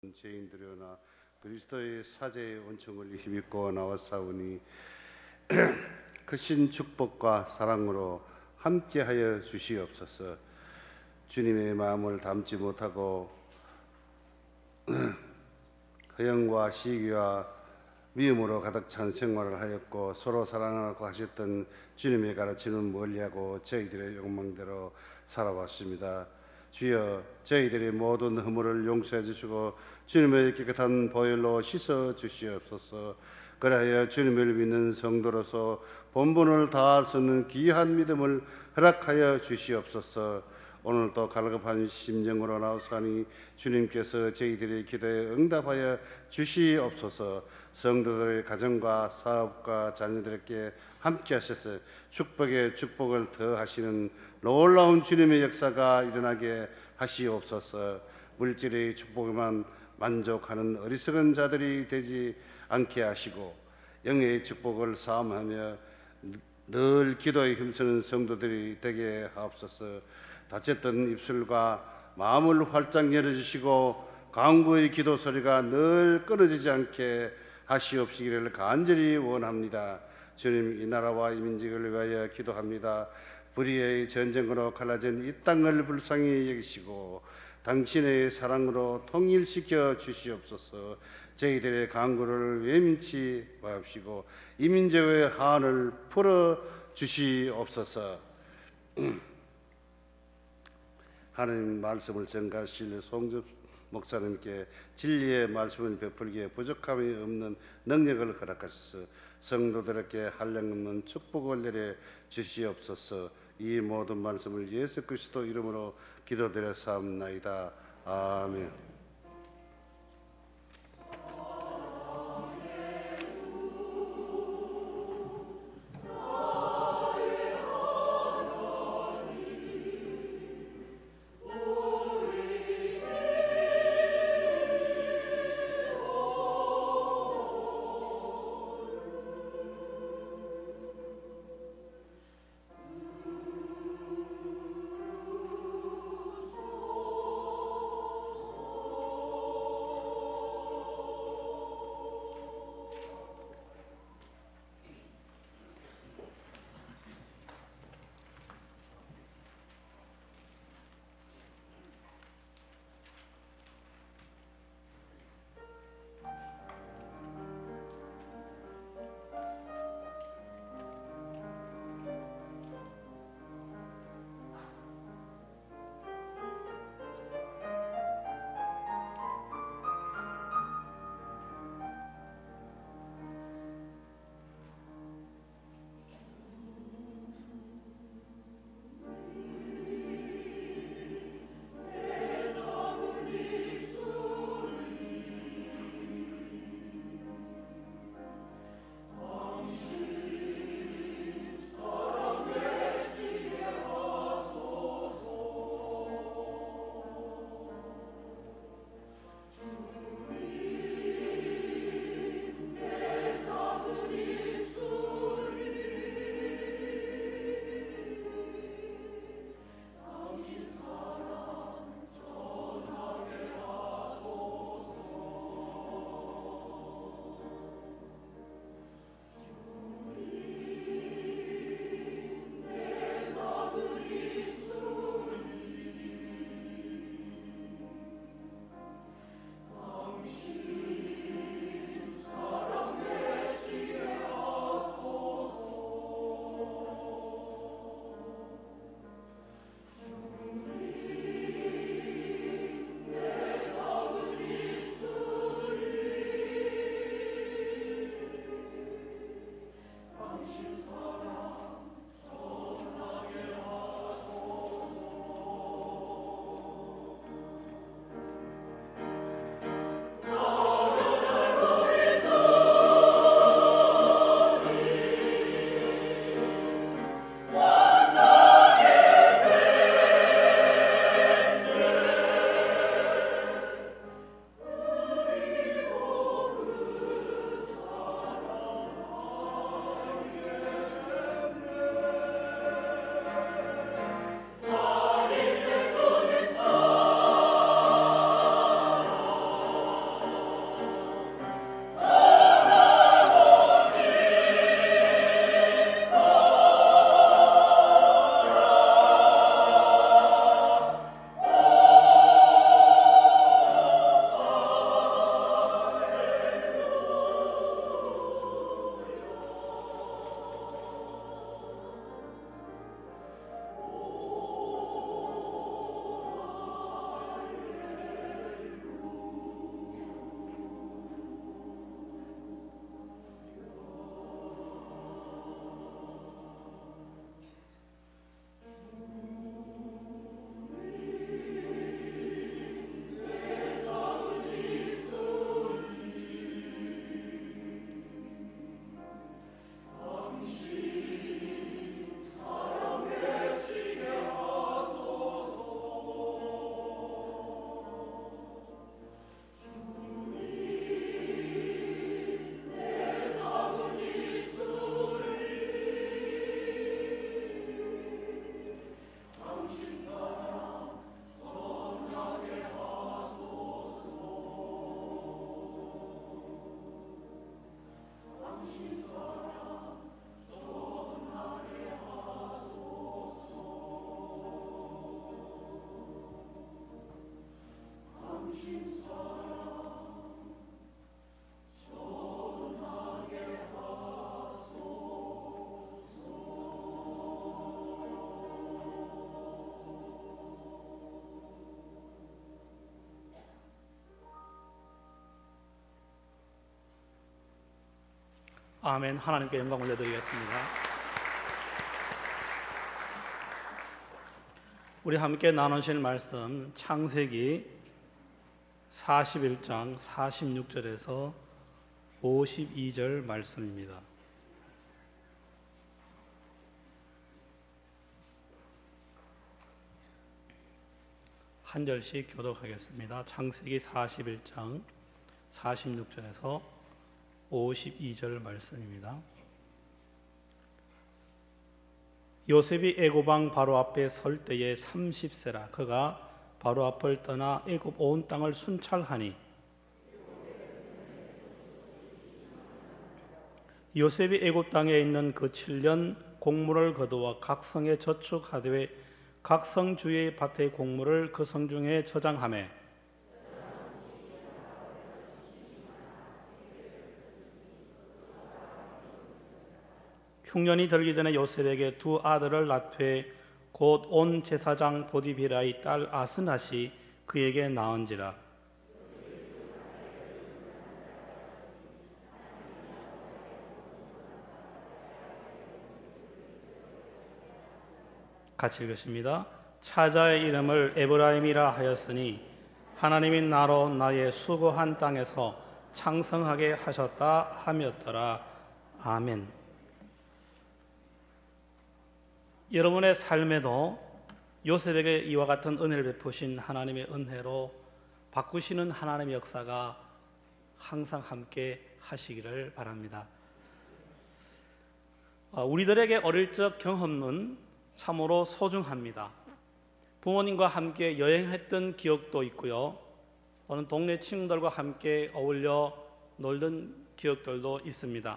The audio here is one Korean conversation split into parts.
죄인들이오나 그리스도의 사제의 은총을 힘입고 나왔사오니 크신 축복과 사랑으로 함께하여 주시옵소서. 주님의 마음을 담지 못하고 허영과 시기와 미움으로 가득 찬 생활을 하였고 서로 사랑하고 하셨던 주님의 가르침은 멀리하고 저희들의 욕망대로 살아왔습니다. 주여, 저희들의 모든 허물을 용서해 주시고 주님의 깨끗한 보혈로 씻어 주시옵소서. 그리하여 주님을 믿는 성도로서 본분을 다할 수 있는 귀한 믿음을 허락하여 주시옵소서. 오늘도 갈급한 심정으로 나오사니 주님께서 저희들의 기도에 응답하여 주시옵소서. 성도들의 가정과 사업과 자녀들에게 함께 하셔서 축복에 축복을 더하시는 놀라운 주님의 역사가 일어나게 하시옵소서. 물질의 축복에만 만족하는 어리석은 자들이 되지 않게 하시고 영의 축복을 사모하며 늘 기도에 힘쓰는 성도들이 되게 하옵소서. 다쳤던 입술과 마음을 활짝 열어주시고 간구의 기도 소리가 늘 끊어지지 않게 하시옵시기를 간절히 원합니다. 주님, 이 나라와 이 민족을 위하여 기도합니다. 불의의 전쟁으로 갈라진 이 땅을 불쌍히 여기시고 당신의 사랑으로 통일시켜 주시옵소서. 저희들의 간구를 외면치 마옵시고 이 민족의 한을 풀어 주시옵소서. 하나님 말씀을 전가하실 송접 목사님께 진리의 말씀을 베풀기에 부족함이 없는 능력을 허락하셔서 성도들에게 한량없는 축복을 내려 주시옵소서. 이 모든 말씀을 예수 그리스도 이름으로 기도드려 사옵나이다. 아멘. 아멘. 하나님께 영광 올려드리겠습니다. 우리 함께 나누실 말씀 창세기 41장 46절에서 52절 말씀입니다. 한 절씩 교독하겠습니다. 창세기 41장 46절에서 52절 말씀입니다. 요셉이 애굽 왕 바로 앞에 설 때에 30세라. 그가 바로 앞을 떠나 애굽 온 땅을 순찰하니 요셉이 애굽 땅에 있는 그 7년 곡물을 거두어 각 성에 저축하되 각 성 주의 밭의 곡물을 그 성 중에 저장하매 흉년이 들기 전에 요셉에게 두 아들을 낳되 곧 온 제사장 보디비라의 딸 아스낫이 그에게 낳은지라. 같이 읽으십니다. 차자의 이름을 에브라임이라 하였으니 하나님이 나로 나의 수고한 땅에서 창성하게 하셨다 하였더라. 아멘. 여러분의 삶에도 요셉에게 이와 같은 은혜를 베푸신 하나님의 은혜로 바꾸시는 하나님의 역사가 항상 함께 하시기를 바랍니다. 우리들에게 어릴 적 경험은 참으로 소중합니다. 부모님과 함께 여행했던 기억도 있고요. 어느 동네 친구들과 함께 어울려 놀던 기억들도 있습니다.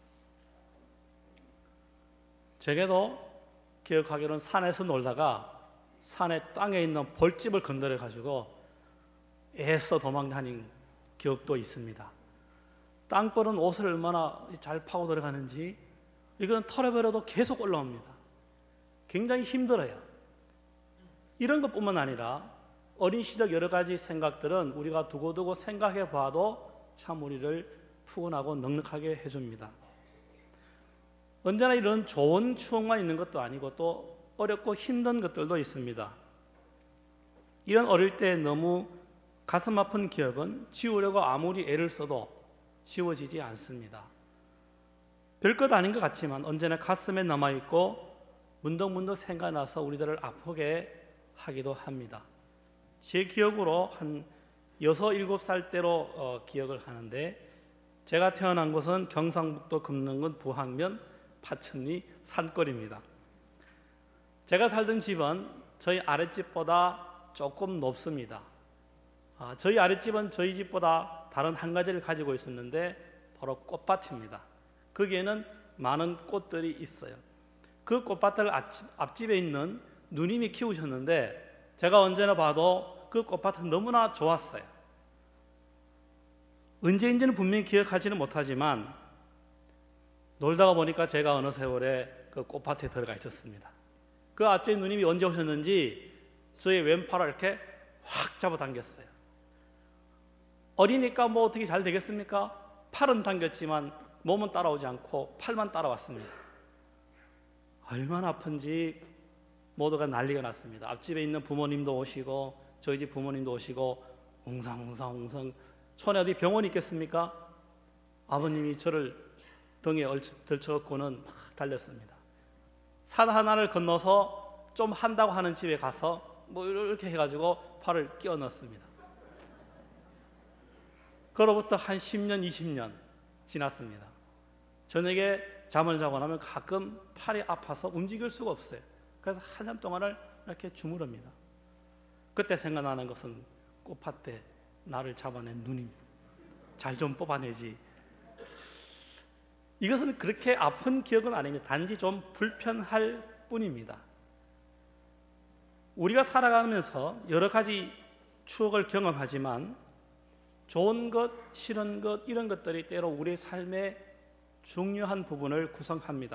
제게도 기억하기로는 산에서 놀다가 산의 땅에 있는 벌집을 건드려 가지고 애써 도망다닌 기억도 있습니다. 땅벌은 옷을 얼마나 잘 파고 들어가는지 이거는 털어버려도 계속 올라옵니다. 굉장히 힘들어요. 이런 것뿐만 아니라 어린 시절 여러 가지 생각들은 우리가 두고두고 생각해 봐도 참 우리를 푸근하고 넉넉하게 해줍니다. 언제나 이런 좋은 추억만 있는 것도 아니고 또 어렵고 힘든 것들도 있습니다. 이런 어릴 때 너무 가슴 아픈 기억은 지우려고 아무리 애를 써도 지워지지 않습니다. 별것 아닌 것 같지만 언제나 가슴에 남아있고 문득문득 생각나서 우리들을 아프게 하기도 합니다. 제 기억으로 한 6, 7살 때로 기억을 하는데 제가 태어난 곳은 경상북도 금능군 부항면 파천리 산골입니다. 제가 살던 집은 저희 아랫집보다 조금 높습니다. 저희 아랫집은 저희 집보다 다른 한 가지를 가지고 있었는데 바로 꽃밭입니다. 거기에는 많은 꽃들이 있어요. 그 꽃밭을 앞집에 있는 누님이 키우셨는데 제가 언제나 봐도 그 꽃밭은 너무나 좋았어요. 언제인지는 분명히 기억하지는 못하지만 놀다가 보니까 제가 어느 세월에 그 꽃밭에 들어가 있었습니다. 그 앞집에 누님이 언제 오셨는지 저의 왼팔을 이렇게 확 잡아당겼어요. 어리니까 뭐 어떻게 잘 되겠습니까? 팔은 당겼지만 몸은 따라오지 않고 팔만 따라왔습니다. 얼마나 아픈지 모두가 난리가 났습니다. 앞집에 있는 부모님도 오시고 저희 집 부모님도 오시고 웅성웅성 촌에 어디 병원이 있겠습니까? 아버님이 저를 등에 들쳐갖고는 막 달렸습니다. 산 하나를 건너서 좀 한다고 하는 집에 가서 뭐 이렇게 해가지고 팔을 끼워 넣었습니다. 그로부터 한 10년, 20년 지났습니다. 저녁에 잠을 자고 나면 가끔 팔이 아파서 움직일 수가 없어요. 그래서 한참 동안을 이렇게 주무릅니다. 그때 생각나는 것은 꽃밭에 나를 잡아낸 누님, 잘 좀 뽑아내지. 이것은 그렇게 아픈 기억은 아닙니다. 단지 좀 불편할 뿐입니다. 우리가 살아가면서 여러 가지 추억을 경험하지만 좋은 것, 싫은 것 이런 것들이 때로 우리의 삶의 중요한 부분을 구성합니다.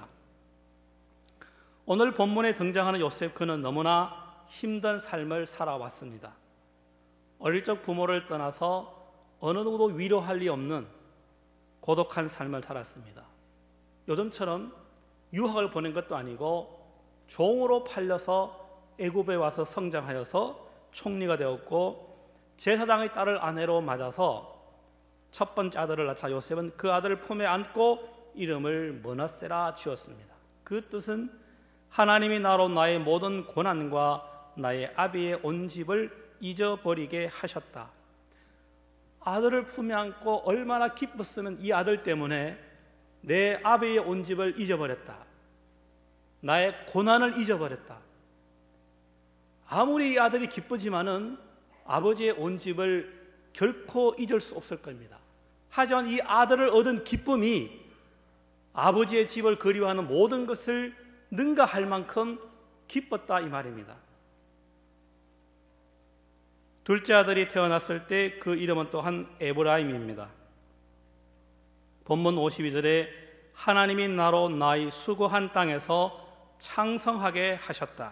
오늘 본문에 등장하는 요셉, 그는 너무나 힘든 삶을 살아왔습니다. 어릴 적 부모를 떠나서 어느 누구도 위로할 리 없는 고독한 삶을 살았습니다. 요즘처럼 유학을 보낸 것도 아니고 종으로 팔려서 애굽에 와서 성장하여서 총리가 되었고 제사장의 딸을 아내로 맞아서 첫 번째 아들을 낳자 요셉은 그 아들을 품에 안고 이름을 므낫세라 지었습니다. 그 뜻은 하나님이 나로 나의 모든 고난과 나의 아비의 온 집을 잊어버리게 하셨다. 아들을 품에 안고 얼마나 기뻤으면 이 아들 때문에 내 아비의 온 집을 잊어버렸다. 나의 고난을 잊어버렸다. 아무리 이 아들이 기쁘지만은 아버지의 온 집을 결코 잊을 수 없을 겁니다. 하지만 이 아들을 얻은 기쁨이 아버지의 집을 그리워하는 모든 것을 능가할 만큼 기뻤다 이 말입니다. 둘째 아들이 태어났을 때 그 이름은 또한 에브라임입니다. 본문 52절에 하나님이 나로 나의 수고한 땅에서 창성하게 하셨다.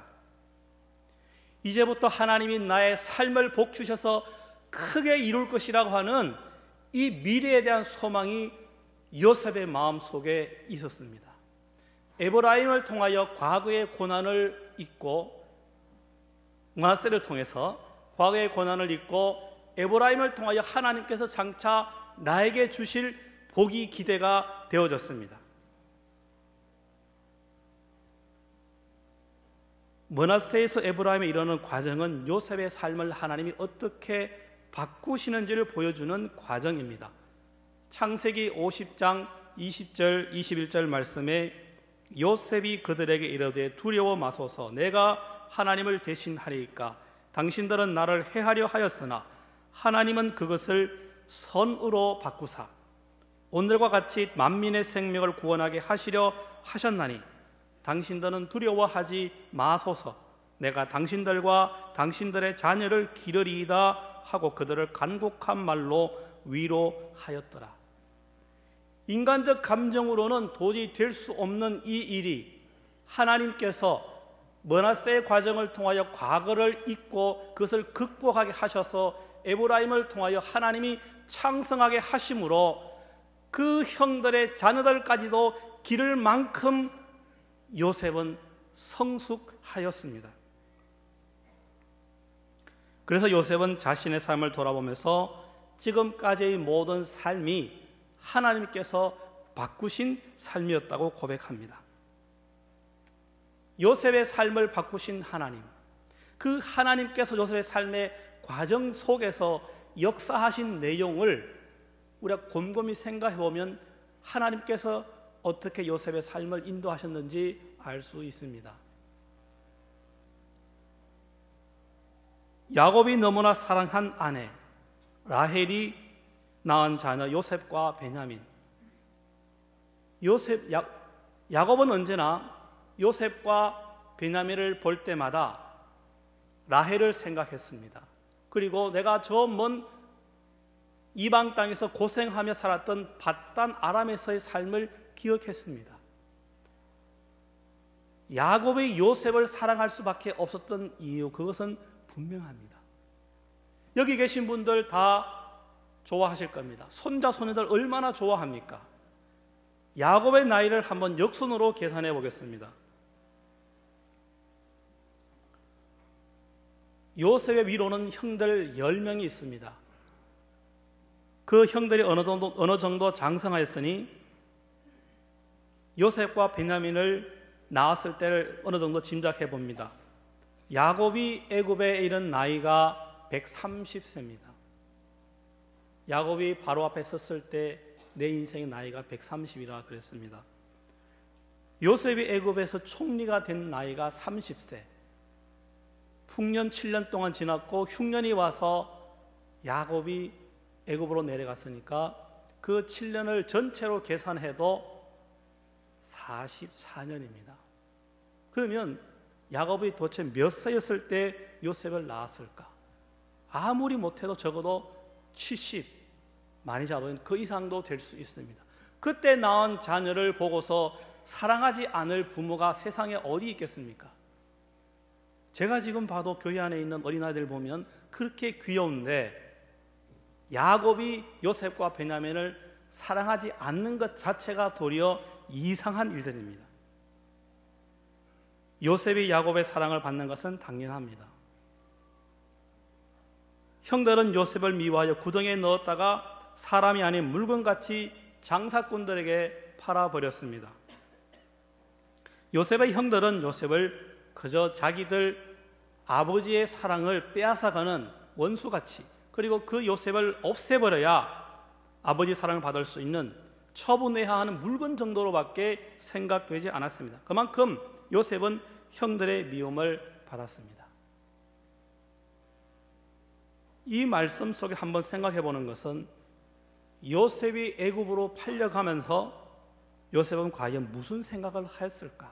이제부터 하나님이 나의 삶을 복주셔서 크게 이룰 것이라고 하는 이 미래에 대한 소망이 요셉의 마음속에 있었습니다. 에브라임을 통하여 과거의 고난을 잊고 므낫세를 통해서 과거의 고난을 잊고 에브라임을 통하여 하나님께서 장차 나에게 주실 복이 기대가 되어졌습니다. 므낫세에서 에브라임에 이르는 과정은 요셉의 삶을 하나님이 어떻게 바꾸시는지를 보여주는 과정입니다. 창세기 50장 20절 21절 말씀에 요셉이 그들에게 이르되 두려워 마소서 내가 하나님을 대신하리이까 당신들은 나를 해하려 하였으나 하나님은 그것을 선으로 바꾸사 오늘과 같이 만민의 생명을 구원하게 하시려 하셨나니 당신들은 두려워하지 마소서 내가 당신들과 당신들의 자녀를 기르리이다 하고 그들을 간곡한 말로 위로하였더라. 인간적 감정으로는 도저히 될 수 없는 이 일이 하나님께서 므낫세의 과정을 통하여 과거를 잊고 그것을 극복하게 하셔서 에브라임을 통하여 하나님이 창성하게 하심으로 그 형들의 자녀들까지도 기를 만큼 요셉은 성숙하였습니다. 그래서 요셉은 자신의 삶을 돌아보면서 지금까지의 모든 삶이 하나님께서 바꾸신 삶이었다고 고백합니다. 요셉의 삶을 바꾸신 하나님, 그 하나님께서 요셉의 삶의 과정 속에서 역사하신 내용을 우리가 곰곰이 생각해 보면 하나님께서 어떻게 요셉의 삶을 인도하셨는지 알 수 있습니다. 야곱이 너무나 사랑한 아내 라헬이 낳은 자녀 요셉과 베냐민. 야곱은 언제나 요셉과 베냐민을 볼 때마다 라헬을 생각했습니다. 그리고 내가 저 먼 이방 땅에서 고생하며 살았던 밧단 아람에서의 삶을 기억했습니다. 야곱이 요셉을 사랑할 수밖에 없었던 이유, 그것은 분명합니다. 여기 계신 분들 다 좋아하실 겁니다. 손자 손녀들 얼마나 좋아합니까? 야곱의 나이를 한번 역순으로 계산해 보겠습니다. 요셉의 위로는 형들 10명이 있습니다. 그 형들이 어느 정도 장성하였으니 요셉과 베냐민을 낳았을 때를 어느 정도 짐작해 봅니다. 야곱이 애굽에 이른 나이가 130세입니다. 야곱이 바로 앞에 섰을 때 내 인생의 나이가 130이라 그랬습니다. 요셉이 애굽에서 총리가 된 나이가 30세. 풍년 7년 동안 지났고 흉년이 와서 야곱이 애굽으로 내려갔으니까 그 7년을 전체로 계산해도 44년입니다. 그러면 야곱이 도대체 몇 세였을 때 요셉을 낳았을까? 아무리 못해도 적어도 70, 많이 잡으면 그 이상도 될 수 있습니다. 그때 낳은 자녀를 보고서 사랑하지 않을 부모가 세상에 어디 있겠습니까? 제가 지금 봐도 교회 안에 있는 어린아이들 보면 그렇게 귀여운데 야곱이 요셉과 베냐민을 사랑하지 않는 것 자체가 도리어 이상한 일들입니다. 요셉이 야곱의 사랑을 받는 것은 당연합니다. 형들은 요셉을 미워하여 구덩이에 넣었다가 사람이 아닌 물건같이 장사꾼들에게 팔아버렸습니다. 요셉의 형들은 요셉을 그저 자기들 아버지의 사랑을 빼앗아가는 원수같이, 그리고 그 요셉을 없애버려야 아버지 사랑을 받을 수 있는 처분해야 하는 물건 정도로밖에 생각되지 않았습니다. 그만큼 요셉은 형들의 미움을 받았습니다. 이 말씀 속에 한번 생각해 보는 것은 요셉이 애굽으로 팔려가면서 요셉은 과연 무슨 생각을 하였을까?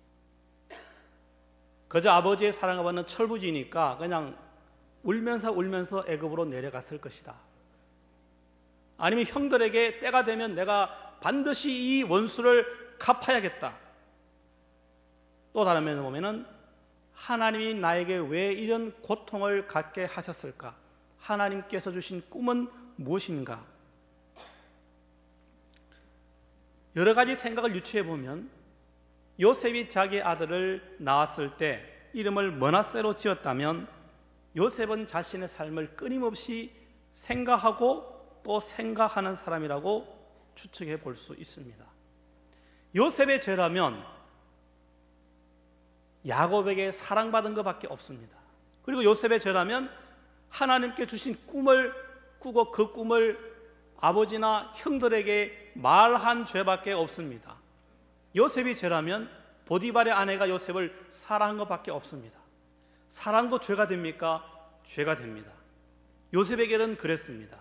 그저 아버지의 사랑을 받는 철부지니까 그냥 울면서 애굽으로 내려갔을 것이다. 아니면 형들에게 때가 되면 내가 반드시 이 원수를 갚아야겠다. 또 다른 면을 보면은 하나님이 나에게 왜 이런 고통을 갖게 하셨을까? 하나님께서 주신 꿈은 무엇인가? 여러 가지 생각을 유추해 보면 요셉이 자기 아들을 낳았을 때 이름을 머낫세로 지었다면 요셉은 자신의 삶을 끊임없이 생각하고 또 생각하는 사람이라고 추측해 볼 수 있습니다. 요셉의 죄라면 야곱에게 사랑받은 것밖에 없습니다. 그리고 요셉의 죄라면 하나님께 주신 꿈을 꾸고 그 꿈을 아버지나 형들에게 말한 죄밖에 없습니다. 요셉이 죄라면 보디발의 아내가 요셉을 사랑한 것밖에 없습니다. 사랑도 죄가 됩니까? 죄가 됩니다. 요셉에게는 그랬습니다.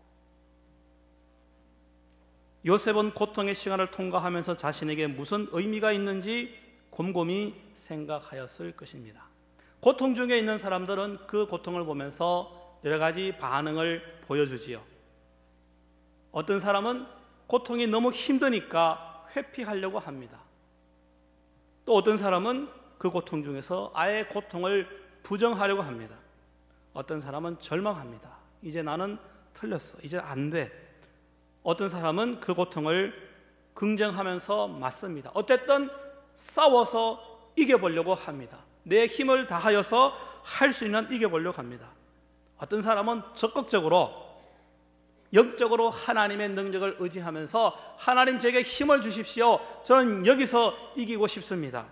요셉은 고통의 시간을 통과하면서 자신에게 무슨 의미가 있는지 곰곰이 생각하였을 것입니다. 고통 중에 있는 사람들은 그 고통을 보면서 여러 가지 반응을 보여주지요. 어떤 사람은 고통이 너무 힘드니까 회피하려고 합니다. 또 어떤 사람은 그 고통 중에서 아예 고통을 부정하려고 합니다. 어떤 사람은 절망합니다. 이제 나는 틀렸어. 이제 안 돼. 어떤 사람은 그 고통을 긍정하면서 맞습니다. 어쨌든 싸워서 이겨보려고 합니다. 내 힘을 다하여서 할 수 있는 이겨보려고 합니다. 어떤 사람은 적극적으로 영적으로 하나님의 능력을 의지하면서 하나님 제게 힘을 주십시오. 저는 여기서 이기고 싶습니다.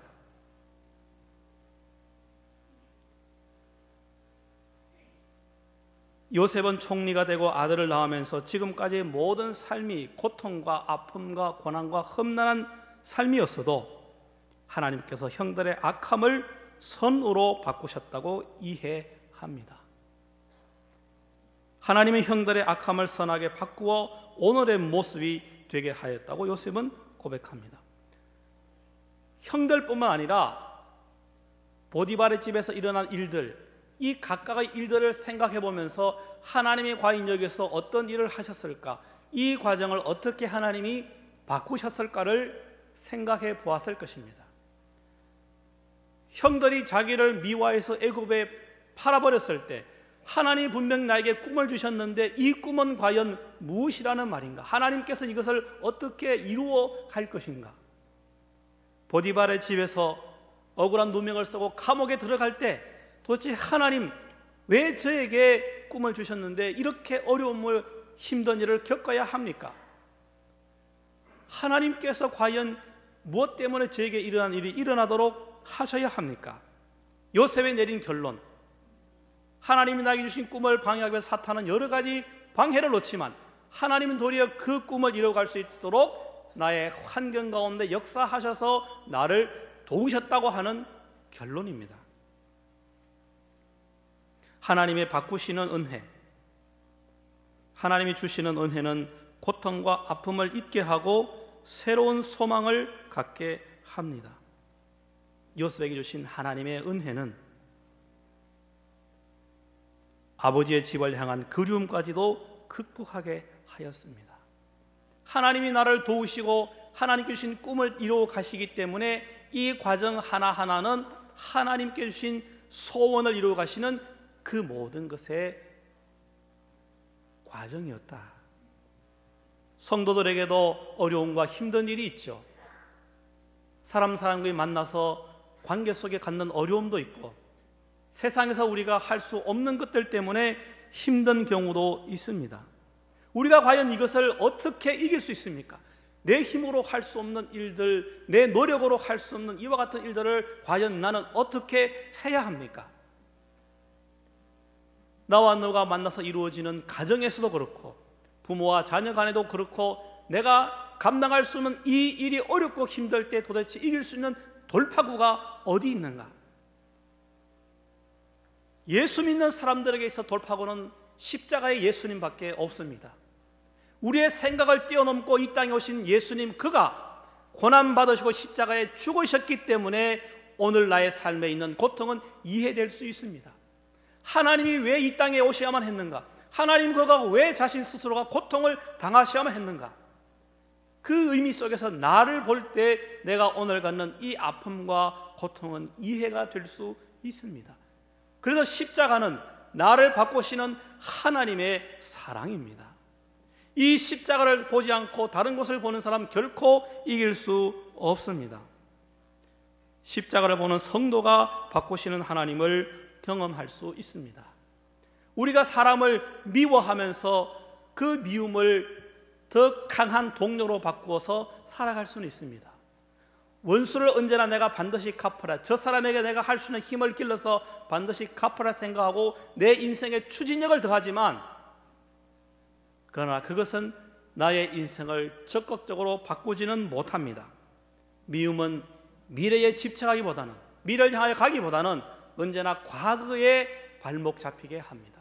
요셉은 총리가 되고 아들을 낳으면서 지금까지의 모든 삶이 고통과 아픔과 고난과 험난한 삶이었어도 하나님께서 형들의 악함을 선으로 바꾸셨다고 이해합니다. 하나님의 형들의 악함을 선하게 바꾸어 오늘의 모습이 되게 하였다고 요셉은 고백합니다. 형들뿐만 아니라 보디발의 집에서 일어난 일들, 이 각각의 일들을 생각해 보면서 하나님이 과연 여기서 어떤 일을 하셨을까? 이 과정을 어떻게 하나님이 바꾸셨을까를 생각해 보았을 것입니다. 형들이 자기를 미워해서 애굽에 팔아버렸을 때 하나님이 분명 나에게 꿈을 주셨는데 이 꿈은 과연 무엇이라는 말인가? 하나님께서 이것을 어떻게 이루어 갈 것인가? 보디발의 집에서 억울한 누명을 쓰고 감옥에 들어갈 때 도대체 하나님 왜 저에게 꿈을 주셨는데 이렇게 어려움을 힘든 일을 겪어야 합니까? 하나님께서 과연 무엇 때문에 저에게 이러한 일이 일어나도록 하셔야 합니까? 요셉이 내린 결론, 하나님이 나에게 주신 꿈을 방해하기 위해 사탄은 여러 가지 방해를 놓지만 하나님은 도리어 그 꿈을 이뤄갈 수 있도록 나의 환경 가운데 역사하셔서 나를 도우셨다고 하는 결론입니다. 하나님의 바꾸시는 은혜, 하나님이 주시는 은혜는 고통과 아픔을 잊게 하고 새로운 소망을 갖게 합니다. 요셉에게 주신 하나님의 은혜는 아버지의 집을 향한 그리움까지도 극복하게 하였습니다. 하나님이 나를 도우시고 하나님께 주신 꿈을 이루어 가시기 때문에 이 과정 하나하나는 하나님께 주신 소원을 이루어 가시는 그 모든 것의 과정이었다. 성도들에게도 어려움과 힘든 일이 있죠. 사람과의 만나서 관계 속에 갖는 어려움도 있고 세상에서 우리가 할 수 없는 것들 때문에 힘든 경우도 있습니다. 우리가 과연 이것을 어떻게 이길 수 있습니까? 내 힘으로 할 수 없는 일들, 내 노력으로 할 수 없는 이와 같은 일들을 과연 나는 어떻게 해야 합니까? 나와 너가 만나서 이루어지는 가정에서도 그렇고 부모와 자녀 간에도 그렇고 내가 감당할 수 없는 이 일이 어렵고 힘들 때 도대체 이길 수 있는 돌파구가 어디 있는가? 예수 믿는 사람들에게 있어 돌파구는 십자가의 예수님밖에 없습니다. 우리의 생각을 뛰어넘고 이 땅에 오신 예수님, 그가 고난받으시고 십자가에 죽으셨기 때문에 오늘 나의 삶에 있는 고통은 이해될 수 있습니다. 하나님이 왜 이 땅에 오셔야만 했는가? 하나님 그가 왜 자신 스스로가 고통을 당하셔야만 했는가? 그 의미 속에서 나를 볼 때 내가 오늘 갖는 이 아픔과 고통은 이해가 될 수 있습니다. 그래서 십자가는 나를 바꾸시는 하나님의 사랑입니다. 이 십자가를 보지 않고 다른 것을 보는 사람 결코 이길 수 없습니다. 십자가를 보는 성도가 바꾸시는 하나님을 경험할 수 있습니다. 우리가 사람을 미워하면서 그 미움을 더 강한 동력으로 바꾸어서 살아갈 수는 있습니다. 원수를 언제나 내가 반드시 갚아라, 저 사람에게 내가 할 수 있는 힘을 길러서 반드시 갚아라 생각하고 내 인생에 추진력을 더하지만, 그러나 그것은 나의 인생을 적극적으로 바꾸지는 못합니다. 미움은 미래에 집착하기보다는, 미래를 향하여 가기보다는 언제나 과거에 발목 잡히게 합니다.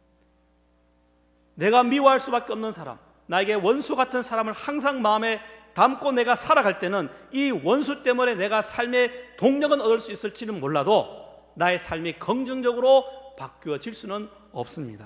내가 미워할 수밖에 없는 사람, 나에게 원수 같은 사람을 항상 마음에 담고 내가 살아갈 때는 이 원수 때문에 내가 삶의 동력은 얻을 수 있을지는 몰라도 나의 삶이 긍정적으로 바뀌어질 수는 없습니다.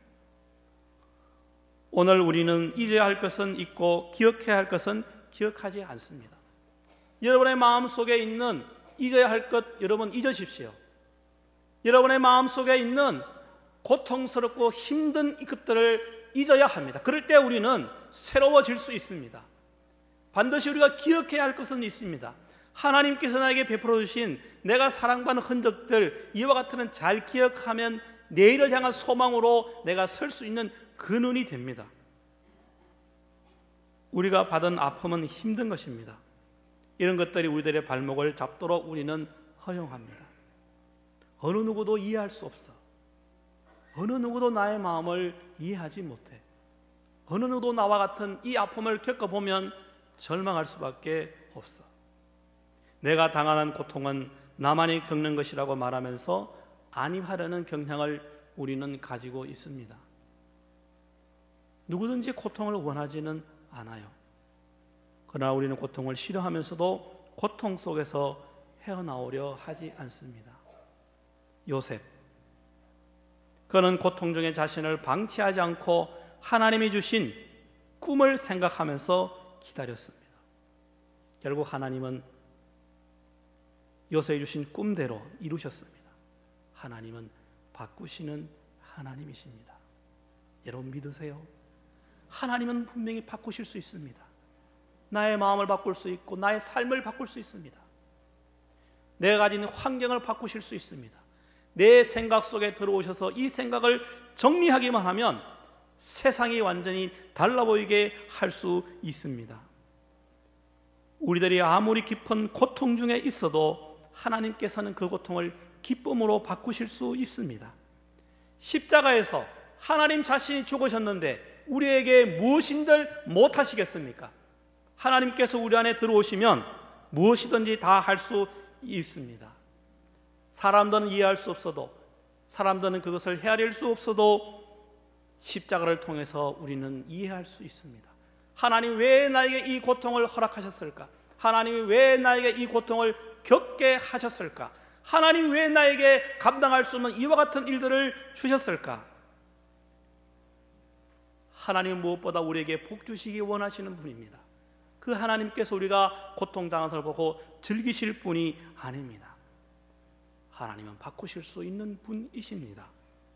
오늘 우리는 잊어야 할 것은 잊고 기억해야 할 것은 기억하지 않습니다. 여러분의 마음속에 있는 잊어야 할 것 여러분 잊으십시오. 여러분의 마음속에 있는 고통스럽고 힘든 이것들을 잊어야 합니다. 그럴 때 우리는 새로워질 수 있습니다. 반드시 우리가 기억해야 할 것은 있습니다. 하나님께서 나에게 베풀어 주신 내가 사랑받는 흔적들, 이와 같은 잘 기억하면 내일을 향한 소망으로 내가 설 수 있는 근원이 됩니다. 우리가 받은 아픔은 힘든 것입니다. 이런 것들이 우리들의 발목을 잡도록 우리는 허용합니다. 어느 누구도 이해할 수 없어. 어느 누구도 나의 마음을 이해하지 못해. 어느 누구도 나와 같은 이 아픔을 겪어보면 절망할 수밖에 없어. 내가 당하는 고통은 나만이 겪는 것이라고 말하면서 안입하려는 경향을 우리는 가지고 있습니다. 누구든지 고통을 원하지는 않아요. 그러나 우리는 고통을 싫어하면서도 고통 속에서 헤어나오려 하지 않습니다. 요셉, 그는 고통 중에 자신을 방치하지 않고 하나님이 주신 꿈을 생각하면서 기다렸습니다. 결국 하나님은 요셉이 주신 꿈대로 이루셨습니다. 하나님은 바꾸시는 하나님이십니다. 여러분 믿으세요? 하나님은 분명히 바꾸실 수 있습니다. 나의 마음을 바꿀 수 있고 나의 삶을 바꿀 수 있습니다. 내가 가진 환경을 바꾸실 수 있습니다. 내 생각 속에 들어오셔서 이 생각을 정리하기만 하면 세상이 완전히 달라 보이게 할 수 있습니다. 우리들이 아무리 깊은 고통 중에 있어도 하나님께서는 그 고통을 기쁨으로 바꾸실 수 있습니다. 십자가에서 하나님 자신이 죽으셨는데 우리에게 무엇인들 못하시겠습니까? 하나님께서 우리 안에 들어오시면 무엇이든지 다 할 수 있습니다. 사람들은 이해할 수 없어도, 사람들은 그것을 헤아릴 수 없어도 십자가를 통해서 우리는 이해할 수 있습니다. 하나님 왜 나에게 이 고통을 허락하셨을까? 하나님이 왜 나에게 이 고통을 겪게 하셨을까? 하나님 왜 나에게 감당할 수 없는 이와 같은 일들을 주셨을까? 하나님은 무엇보다 우리에게 복 주시기 원하시는 분입니다. 그 하나님께서 우리가 고통당한 것을 보고 즐기실 분이 아닙니다. 하나님은 바꾸실 수 있는 분이십니다.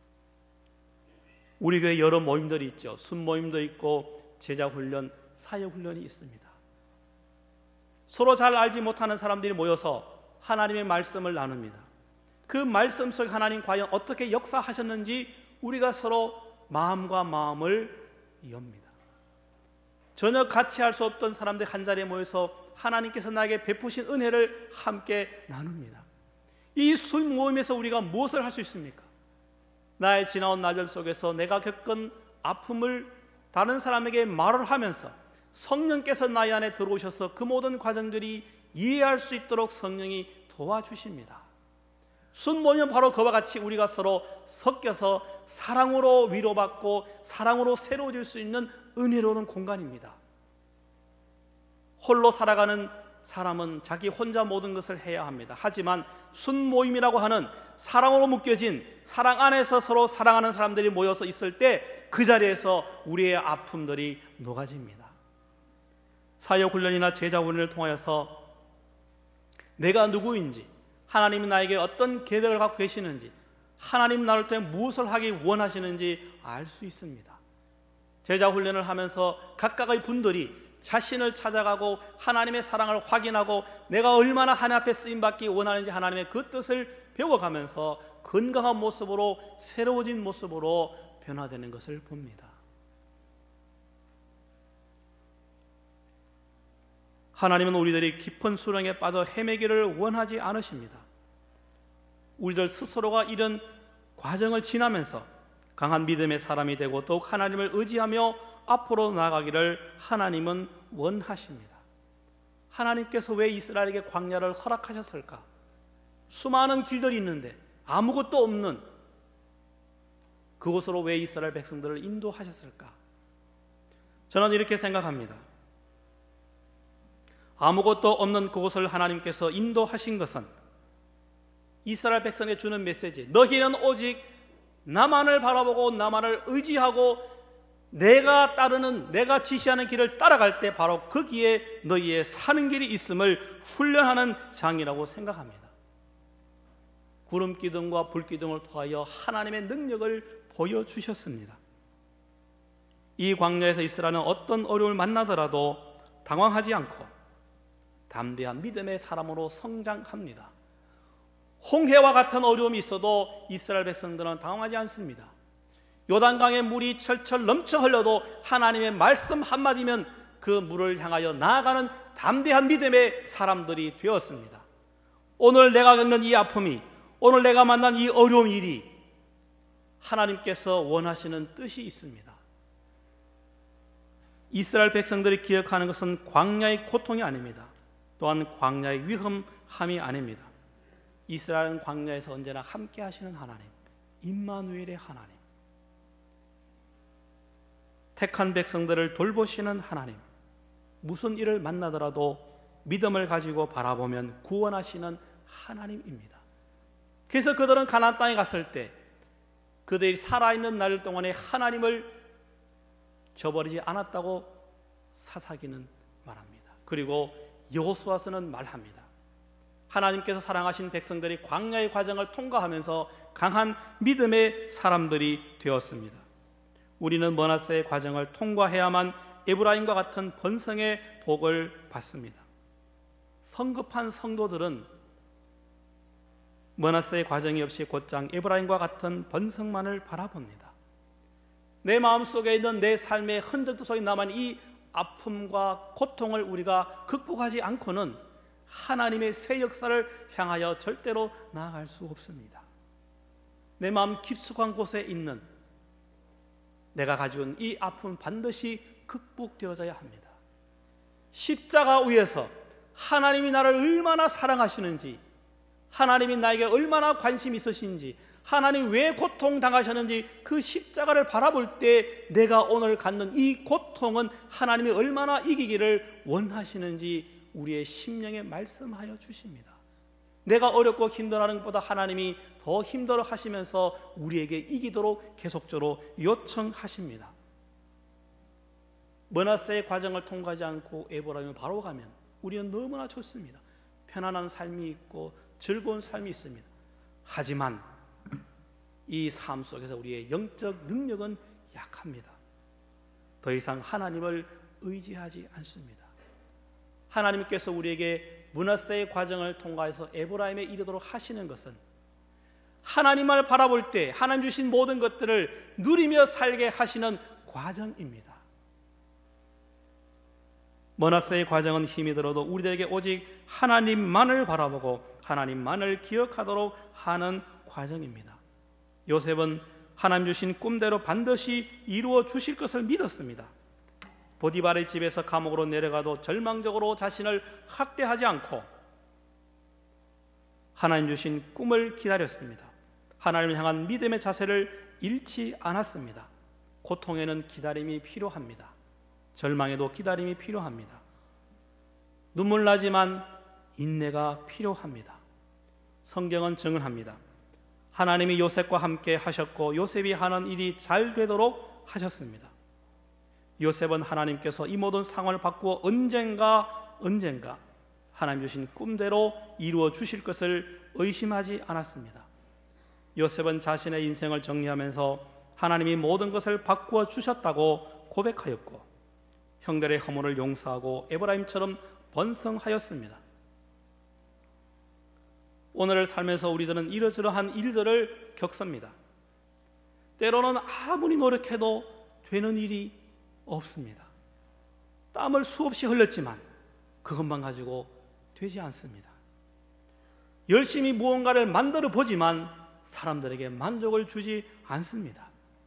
우리 교회 여러 모임들이 있죠. 순모임도 있고 제자훈련, 사역훈련이 있습니다. 서로 잘 알지 못하는 사람들이 모여서 하나님의 말씀을 나눕니다. 그 말씀 속에 하나님 과연 어떻게 역사하셨는지 우리가 서로 마음과 마음을 엽니다. 전혀 같이 할 수 없던 사람들 한자리에 모여서 하나님께서 나에게 베푸신 은혜를 함께 나눕니다. 이 수임 모임에서 우리가 무엇을 할 수 있습니까? 나의 지나온 날들 속에서 내가 겪은 아픔을 다른 사람에게 말을 하면서 성령께서 나의 안에 들어오셔서 그 모든 과정들이 이해할 수 있도록 성령이 도와주십니다. 순모임은 바로 그와 같이 우리가 서로 섞여서 사랑으로 위로받고 사랑으로 새로워질 수 있는 은혜로운 공간입니다. 홀로 살아가는 사람은 자기 혼자 모든 것을 해야 합니다. 하지만 순모임이라고 하는 사랑으로 묶여진 사랑 안에서 서로 사랑하는 사람들이 모여서 있을 때 그 자리에서 우리의 아픔들이 녹아집니다. 사역훈련이나 제자훈련을 통하여서 내가 누구인지, 하나님이 나에게 어떤 계획을 갖고 계시는지, 하나님 나를 통해 무엇을 하기 원하시는지 알 수 있습니다. 제자훈련을 하면서 각각의 분들이 자신을 찾아가고 하나님의 사랑을 확인하고 내가 얼마나 하나님 앞에 쓰임받기 원하는지 하나님의 그 뜻을 배워가면서 건강한 모습으로 새로워진 모습으로 변화되는 것을 봅니다. 하나님은 우리들이 깊은 수렁에 빠져 헤매기를 원하지 않으십니다. 우리들 스스로가 이런 과정을 지나면서 강한 믿음의 사람이 되고 더욱 하나님을 의지하며 앞으로 나아가기를 하나님은 원하십니다. 하나님께서 왜 이스라엘에게 광야를 허락하셨을까? 수많은 길들이 있는데 아무것도 없는 그곳으로 왜 이스라엘 백성들을 인도하셨을까? 저는 이렇게 생각합니다. 아무것도 없는 그곳을 하나님께서 인도하신 것은 이스라엘 백성에 주는 메시지, 너희는 오직 나만을 바라보고 나만을 의지하고 내가 따르는, 내가 지시하는 길을 따라갈 때 바로 거기에 너희의 사는 길이 있음을 훈련하는 장이라고 생각합니다. 구름 기둥과 불 기둥을 통하여 하나님의 능력을 보여주셨습니다. 이 광야에서 이스라엘은 어떤 어려움을 만나더라도 당황하지 않고 담대한 믿음의 사람으로 성장합니다. 홍해와 같은 어려움이 있어도 이스라엘 백성들은 당황하지 않습니다. 요단강에 물이 철철 넘쳐 흘러도 하나님의 말씀 한마디면 그 물을 향하여 나아가는 담대한 믿음의 사람들이 되었습니다. 오늘 내가 겪는 이 아픔이, 오늘 내가 만난 이 어려운 일이 하나님께서 원하시는 뜻이 있습니다. 이스라엘 백성들이 기억하는 것은 광야의 고통이 아닙니다. 또한 광야의 위험함이 아닙니다. 이스라엘은 광야에서 언제나 함께 하시는 하나님, 임마누엘의 하나님, 택한 백성들을 돌보시는 하나님, 무슨 일을 만나더라도 믿음을 가지고 바라보면 구원하시는 하나님입니다. 그래서 그들은 가나안 땅에 갔을 때 그들이 살아있는 날 동안에 하나님을 저버리지 않았다고 사사기는 말합니다. 그리고 여호수아서는 말합니다. 하나님께서 사랑하신 백성들이 광야의 과정을 통과하면서 강한 믿음의 사람들이 되었습니다. 우리는 머나세의 과정을 통과해야만 에브라임과 같은 번성의 복을 받습니다. 성급한 성도들은 머나세의 과정이 없이 곧장 에브라임과 같은 번성만을 바라봅니다. 내 마음속에 있는 내 삶의 흔적들 속에 남은 이 아픔과 고통을 우리가 극복하지 않고는 하나님의 새 역사를 향하여 절대로 나아갈 수 없습니다. 내 마음 깊숙한 곳에 있는 내가 가지고 있는 이 아픔은 반드시 극복되어져야 합니다. 십자가 위에서 하나님이 나를 얼마나 사랑하시는지, 하나님이 나에게 얼마나 관심이 있으신지, 하나님이 왜 고통당하셨는지 그 십자가를 바라볼 때 내가 오늘 갖는 이 고통은 하나님이 얼마나 이기기를 원하시는지 우리의 심령에 말씀하여 주십니다. 내가 어렵고 힘들어하는 것보다 하나님이 더 힘들어 하시면서 우리에게 이기도록 계속적으로 요청하십니다. 머나세의 과정을 통과하지 않고 에브라임을 바로 가면 우리는 너무나 좋습니다. 편안한 삶이 있고 즐거운 삶이 있습니다. 하지만 이 삶 속에서 우리의 영적 능력은 약합니다. 더 이상 하나님을 의지하지 않습니다. 하나님께서 우리에게 므낫세의 과정을 통과해서 에브라임에 이르도록 하시는 것은 하나님을 바라볼 때 하나님 주신 모든 것들을 누리며 살게 하시는 과정입니다. 므낫세의 과정은 힘이 들어도 우리들에게 오직 하나님만을 바라보고 하나님만을 기억하도록 하는 과정입니다. 요셉은 하나님 주신 꿈대로 반드시 이루어 주실 것을 믿었습니다. 보디발의 집에서 감옥으로 내려가도 절망적으로 자신을 학대하지 않고 하나님 주신 꿈을 기다렸습니다. 하나님을 향한 믿음의 자세를 잃지 않았습니다. 고통에는 기다림이 필요합니다. 절망에도 기다림이 필요합니다. 눈물 나지만 인내가 필요합니다. 성경은 증언합니다. 하나님이 요셉과 함께 하셨고 요셉이 하는 일이 잘 되도록 하셨습니다. 요셉은 하나님께서 이 모든 상황을 바꾸어 언젠가 하나님 주신 꿈대로 이루어 주실 것을 의심하지 않았습니다. 요셉은 자신의 인생을 정리하면서 하나님이 모든 것을 바꾸어 주셨다고 고백하였고 형들의 허물을 용서하고 에브라임처럼 번성하였습니다. 오늘을 살면서 우리들은 이러저러한 일들을 겪습니다. 때로는 아무리 노력해도 되는 일이 없습니다. 땀을 수없이 흘렸지만 그것만 가지고 되지 않습니다. 열심히 무언가를 만들어 보지만 사람들에게 만족을 주지 않습니다.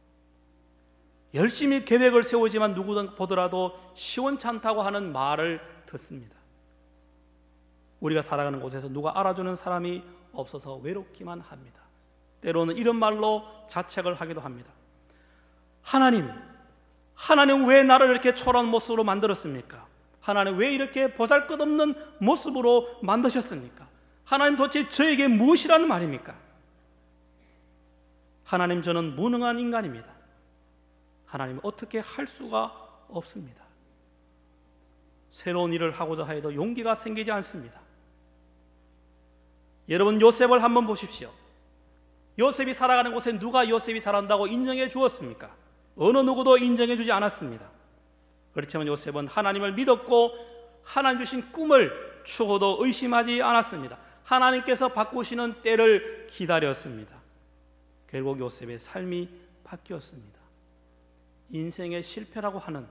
열심히 계획을 세우지만 누구든 보더라도 시원찮다고 하는 말을 듣습니다. 우리가 살아가는 곳에서 누가 알아주는 사람이 없어서 외롭기만 합니다. 때로는 이런 말로 자책을 하기도 합니다. 하나님 왜 나를 이렇게 초라한 모습으로 만들었습니까? 하나님 왜 이렇게 보잘것없는 모습으로 만드셨습니까? 하나님 도대체 저에게 무엇이라는 말입니까? 하나님 저는 무능한 인간입니다. 하나님 어떻게 할 수가 없습니다. 새로운 일을 하고자 해도 용기가 생기지 않습니다. 여러분 요셉을 한번 보십시오. 요셉이 살아가는 곳에 누가 요셉이 잘한다고 인정해 주었습니까? 어느 누구도 인정해 주지 않았습니다. 그렇지만 요셉은 하나님을 믿었고 하나님 주신 꿈을 추구도 의심하지 않았습니다. 하나님께서 바꾸시는 때를 기다렸습니다. 결국 요셉의 삶이 바뀌었습니다. 인생의 실패라고 하는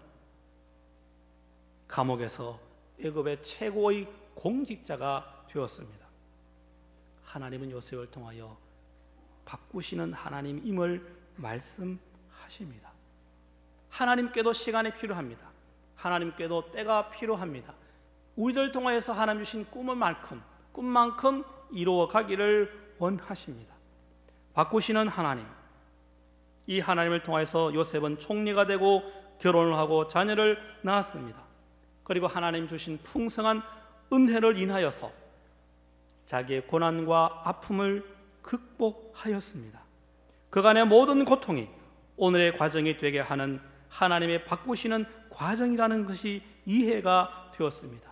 감옥에서 애굽의 최고의 공직자가 되었습니다. 하나님은 요셉을 통하여 바꾸시는 하나님임을 말씀하십니다. 하나님께도 시간이 필요합니다. 하나님께도 때가 필요합니다. 우리들 통하여서 하나님 주신 꿈만큼 이루어 가기를 원하십니다. 바꾸시는 하나님, 이 하나님을 통해서 요셉은 총리가 되고 결혼을 하고 자녀를 낳았습니다. 그리고 하나님 주신 풍성한 은혜를 인하여서 자기의 고난과 아픔을 극복하였습니다. 그간의 모든 고통이 오늘의 과정이 되게 하는 하나님의 바꾸시는 과정이라는 것이 이해가 되었습니다.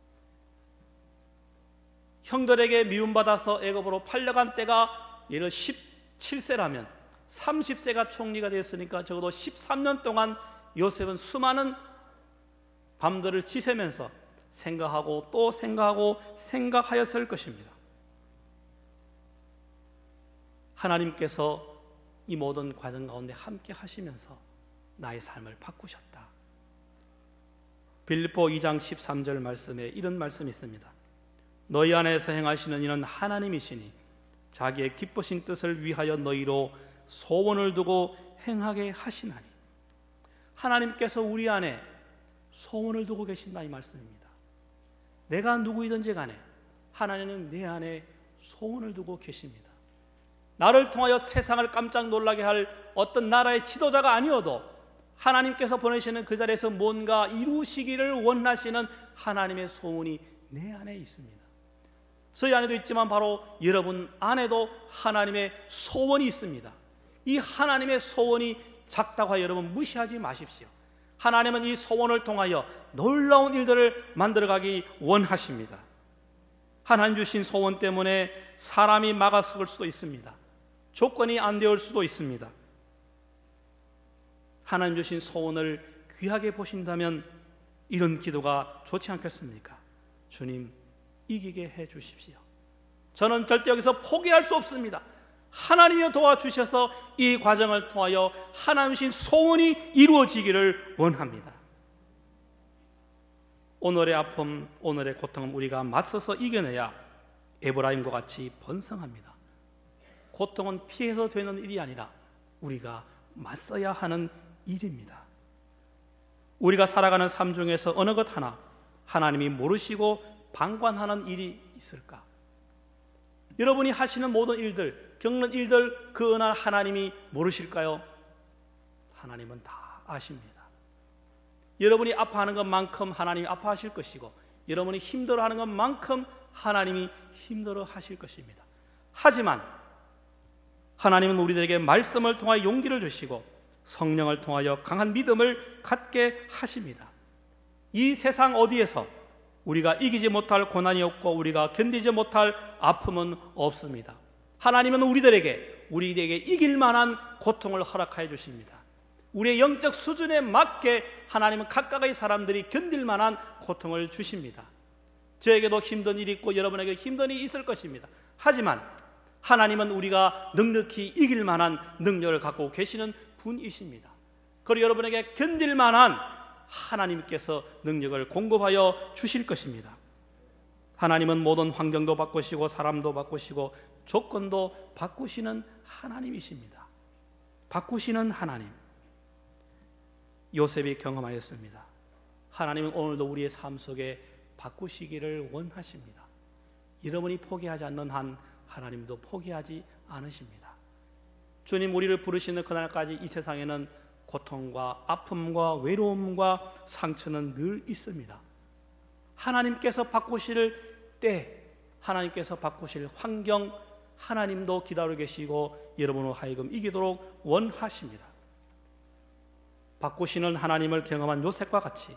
형들에게 미움받아서 애굽으로 팔려간 때가 예를 17세라면 30세가 총리가 되었으니까 적어도 13년 동안 요셉은 수많은 밤들을 지새면서 생각하고 또 생각하였을 것입니다. 하나님께서 이 모든 과정 가운데 함께 하시면서 나의 삶을 바꾸셨다. 빌립보 2장 13절 말씀에 이런 말씀이 있습니다. 너희 안에서 행하시는 이는 하나님이시니 자기의 기쁘신 뜻을 위하여 너희로 소원을 두고 행하게 하시나니. 하나님께서 우리 안에 소원을 두고 계신다 이 말씀입니다. 내가 누구이든지 간에 하나님은 내 안에 소원을 두고 계십니다. 나를 통하여 세상을 깜짝 놀라게 할 어떤 나라의 지도자가 아니어도 하나님께서 보내시는 그 자리에서 뭔가 이루시기를 원하시는 하나님의 소원이 내 안에 있습니다. 저희 안에도 있지만 바로 여러분 안에도 하나님의 소원이 있습니다. 이 하나님의 소원이 작다고 하여 여러분 무시하지 마십시오. 하나님은 이 소원을 통하여 놀라운 일들을 만들어가기 원하십니다. 하나님 주신 소원 때문에 사람이 막아설 수도 있습니다. 조건이 안 되올 수도 있습니다. 하나님 주신 소원을 귀하게 보신다면 이런 기도가 좋지 않겠습니까? 주님 이기게 해 주십시오. 저는 절대 여기서 포기할 수 없습니다. 하나님이 도와주셔서 이 과정을 통하여 하나님이신 소원이 이루어지기를 원합니다. 오늘의 아픔, 오늘의 고통은 우리가 맞서서 이겨내야 에브라임과 같이 번성합니다. 고통은 피해서 되는 일이 아니라 우리가 맞서야 하는 일입니다. 우리가 살아가는 삶 중에서 어느 것 하나 하나님이 모르시고 방관하는 일이 있을까? 여러분이 하시는 모든 일들, 겪는 일들, 그 어느 하나님이 모르실까요? 하나님은 다 아십니다. 여러분이 아파하는 것만큼 하나님이 아파하실 것이고, 여러분이 힘들어하는 것만큼 하나님이 힘들어하실 것입니다. 하지만 하나님은 우리들에게 말씀을 통하여 용기를 주시고 성령을 통하여 강한 믿음을 갖게 하십니다. 이 세상 어디에서 우리가 이기지 못할 고난이 없고 우리가 견디지 못할 아픔은 없습니다. 하나님은 우리에게 이길 만한 고통을 허락하여 주십니다. 우리의 영적 수준에 맞게 하나님은 각각의 사람들이 견딜 만한 고통을 주십니다. 저에게도 힘든 일이 있고 여러분에게 힘든 일이 있을 것입니다. 하지만 하나님은 우리가 넉넉히 이길 만한 능력을 갖고 계시는 분이십니다. 그리고 여러분에게 견딜 만한 하나님께서 능력을 공급하여 주실 것입니다. 하나님은 모든 환경도 바꾸시고 사람도 바꾸시고 조건도 바꾸시는 하나님이십니다. 바꾸시는 하나님. 요셉이 경험하였습니다. 하나님은 오늘도 우리의 삶 속에 바꾸시기를 원하십니다. 여러분이 포기하지 않는 한 하나님도 포기하지 않으십니다. 주님 우리를 부르시는 그날까지 이 세상에는 고통과 아픔과 외로움과 상처는 늘 있습니다. 하나님께서 바꾸실 때, 하나님께서 바꾸실 환경, 하나님도 기다리고 계시고 여러분으로 하여금 이기도록 원하십니다. 바꾸시는 하나님을 경험한 요셉과 같이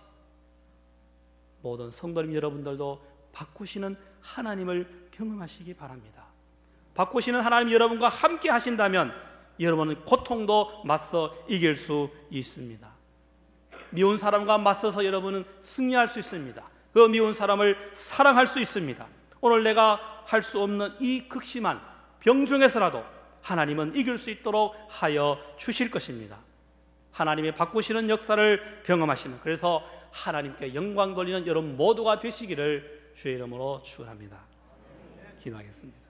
모든 성도님 여러분들도 바꾸시는 하나님을 경험하시기 바랍니다. 바꾸시는 하나님 여러분과 함께 하신다면 여러분은 고통도 맞서 이길 수 있습니다. 미운 사람과 맞서서 여러분은 승리할 수 있습니다. 그 미운 사람을 사랑할 수 있습니다. 오늘 내가 할 수 없는 이 극심한 병 중에서라도 하나님은 이길 수 있도록 하여 주실 것입니다. 하나님의 바꾸시는 역사를 경험하시는, 그래서 하나님께 영광 돌리는 여러분 모두가 되시기를 주의 이름으로 축원합니다. 기도하겠습니다.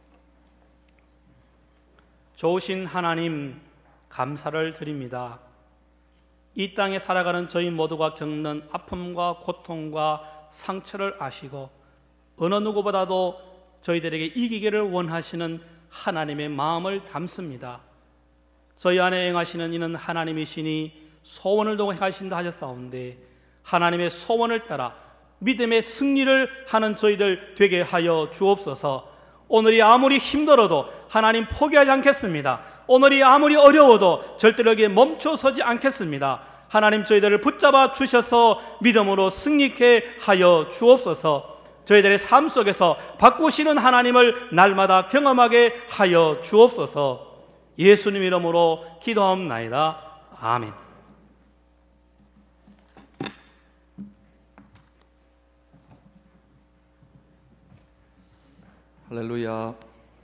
좋으신 하나님 감사를 드립니다. 이 땅에 살아가는 저희 모두가 겪는 아픔과 고통과 상처를 아시고 어느 누구보다도 저희들에게 이기기를 원하시는 하나님의 마음을 담습니다. 저희 안에 행하시는 이는 하나님이시니 소원을 두고 행하신다 하셨사온데 하나님의 소원을 따라 믿음의 승리를 하는 저희들 되게 하여 주옵소서. 오늘이 아무리 힘들어도 하나님 포기하지 않겠습니다. 오늘이 아무리 어려워도 절대로 여기에 멈춰서지 않겠습니다. 하나님 저희들을 붙잡아 주셔서 믿음으로 승리케 하여 주옵소서. 저희들의 삶 속에서 바꾸시는 하나님을 날마다 경험하게 하여 주옵소서. 예수님 이름으로 기도하옵나이다. 아멘. 할렐루야.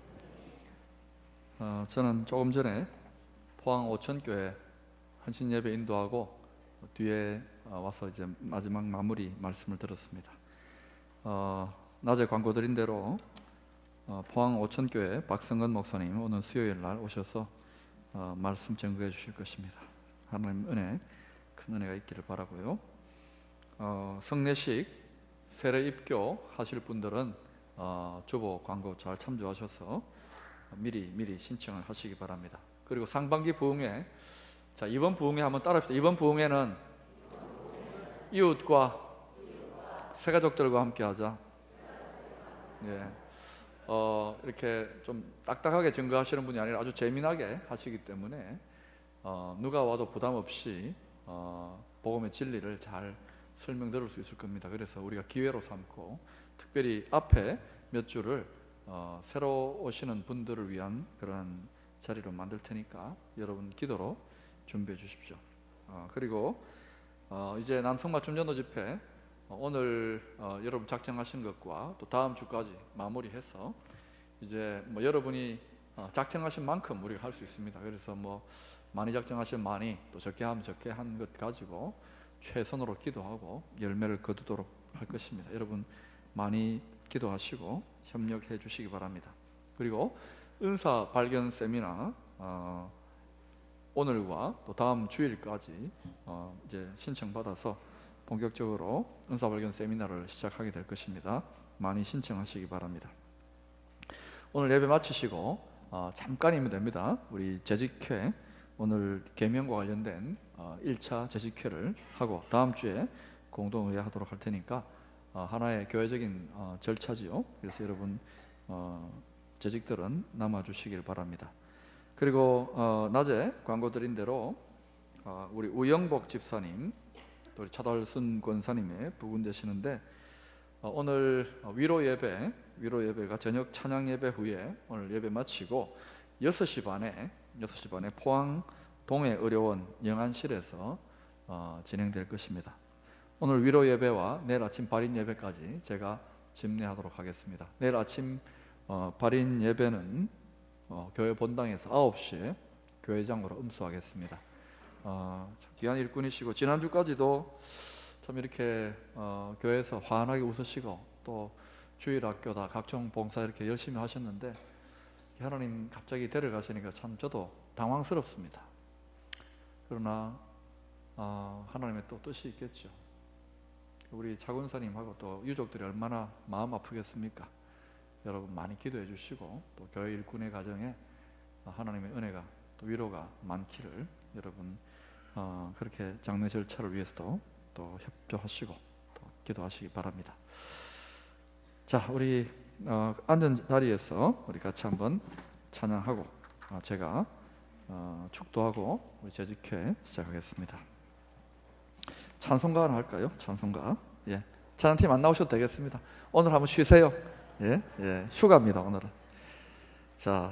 저는 조금 전에 포항 오천교회 헌신 예배 인도하고 뒤에 와서 이제 마지막 마무리 말씀을 들었습니다. 낮에 광고 드린 대로 포항 오천교회 박성근 목사님 오늘 수요일 날 오셔서 말씀 전거해 주실 것입니다. 하나님 은혜, 큰 은혜가 있기를 바라고요. 성례식 세례 입교 하실 분들은 주보 광고 잘 참조하셔서 미리 신청을 하시기 바랍니다. 그리고 상반기 부흥회, 자 이번 부흥회 한번 따라합시다. 이번 부흥회는 이웃과 새가족들과 함께 하자. 예. 이렇게 좀 딱딱하게 증거하시는 분이 아니라 아주 재미나게 하시기 때문에 누가 와도 부담 없이 복음의 진리를 잘 설명 들을 수 있을 겁니다. 그래서 우리가 기회로 삼고 특별히 앞에 몇 주를 새로 오시는 분들을 위한 그런 자리로 만들 테니까 여러분 기도로 준비해 주십시오. 그리고 이제 남성맞춤 전도 집회 오늘 여러분 작정하신 것과 또 다음 주까지 마무리해서 이제 뭐 여러분이 작정하신 만큼 우리가 할 수 있습니다. 그래서 뭐 많이 작정하시면 많이, 또 적게 하면 적게 한 것 가지고 최선으로 기도하고 열매를 거두도록 할 것입니다. 여러분 많이 기도하시고 협력해 주시기 바랍니다. 그리고 은사 발견 세미나 오늘과 또 다음 주일까지 이제 신청받아서 본격적으로 은사 발견 세미나를 시작하게 될 것입니다. 많이 신청하시기 바랍니다. 오늘 예배 마치시고 잠깐이면 됩니다. 우리 재직회 오늘 계명과 관련된 1차 재직회를 하고 다음 주에 공동의회 하도록 할 테니까 하나의 교회적인 절차지요. 그래서 여러분 재직들은 남아주시길 바랍니다. 그리고 낮에 광고 드린 대로 우리 우영복 집사님, 또 우리 차달순 권사님의 부군 되시는데 오늘 위로 예배가 저녁 찬양 예배 후에 오늘 예배 마치고 6시 반에 포항 동해 의료원 영안실에서 진행될 것입니다. 오늘 위로 예배와 내일 아침 발인 예배까지 제가 집례하도록 하겠습니다. 내일 아침 발인 예배는 교회 본당에서 9시에 교회장으로 음수하겠습니다. 귀한 일꾼이시고 지난주까지도 참 이렇게 교회에서 환하게 웃으시고 또 주일학교다 각종 봉사 이렇게 열심히 하셨는데 하나님 갑자기 데려가시니까 참 저도 당황스럽습니다. 그러나 하나님의 또 뜻이 있겠죠. 우리 차군사님하고 또 유족들이 얼마나 마음 아프겠습니까? 여러분 많이 기도해 주시고 또 교회 일꾼의 가정에 하나님의 은혜가 또 위로가 많기를 여러분 그렇게 장례 절차를 위해서도 또 협조하시고 또 기도하시기 바랍니다. 자, 우리 앉은 자리에서 우리 같이 한번 찬양하고 제가 축도하고 우리 재직회 시작하겠습니다. 찬송가 하나 할까요? 찬송가. 예. 찬양팀 안 나오셔도 되겠습니다. 오늘 한번 쉬세요. 예, 휴가입니다 오늘은. 자,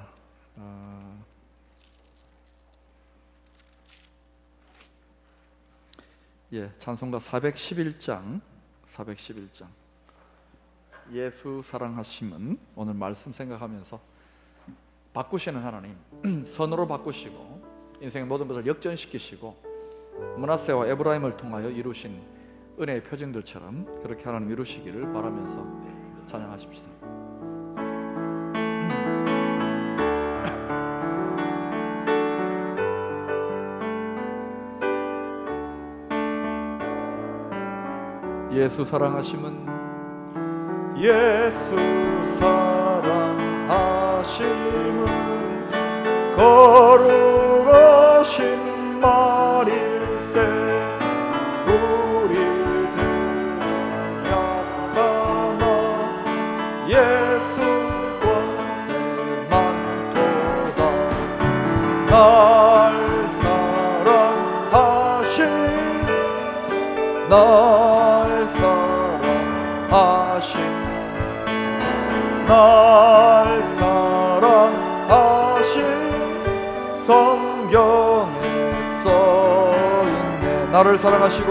찬송가 411장 예수 사랑하심은 오늘 말씀 생각하면서 바꾸시는 하나님, 선으로 바꾸시고 인생의 모든 것을 역전시키시고 므낫세와 에브라임을 통하여 이루신 은혜의 표징들처럼 그렇게 하나님 이루시기를 바라면서 찬양하십시다. 예수 사랑하심은 거룩하신 말일세. 우리들 약하나 예수 권세 많도다. 날 사랑하신 성경에 써있네. 나를 사랑하시고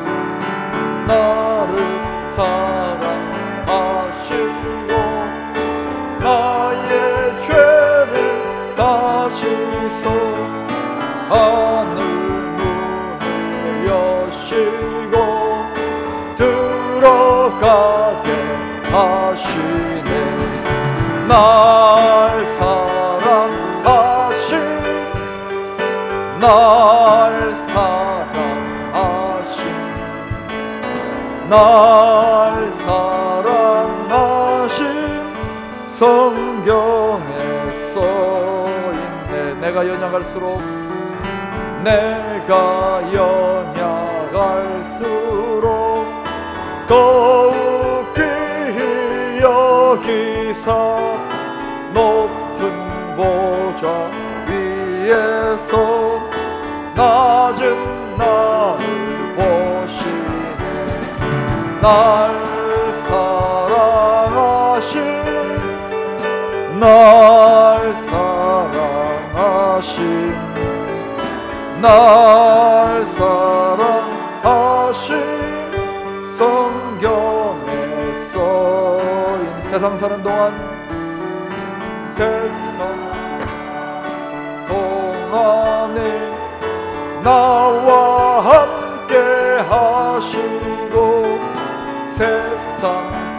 나의 죄를 다시소 하늘 문을 여시고 들어가게 하시네. 날 사랑하신 성경에 써있네. 내가 연약할수록 더욱 귀히 여기사 높은 보좌 위에서 낮은 나를 보시네. 날 사랑하신 성경에 세상 사는 동안 동안에 나와 함께 하시고 세상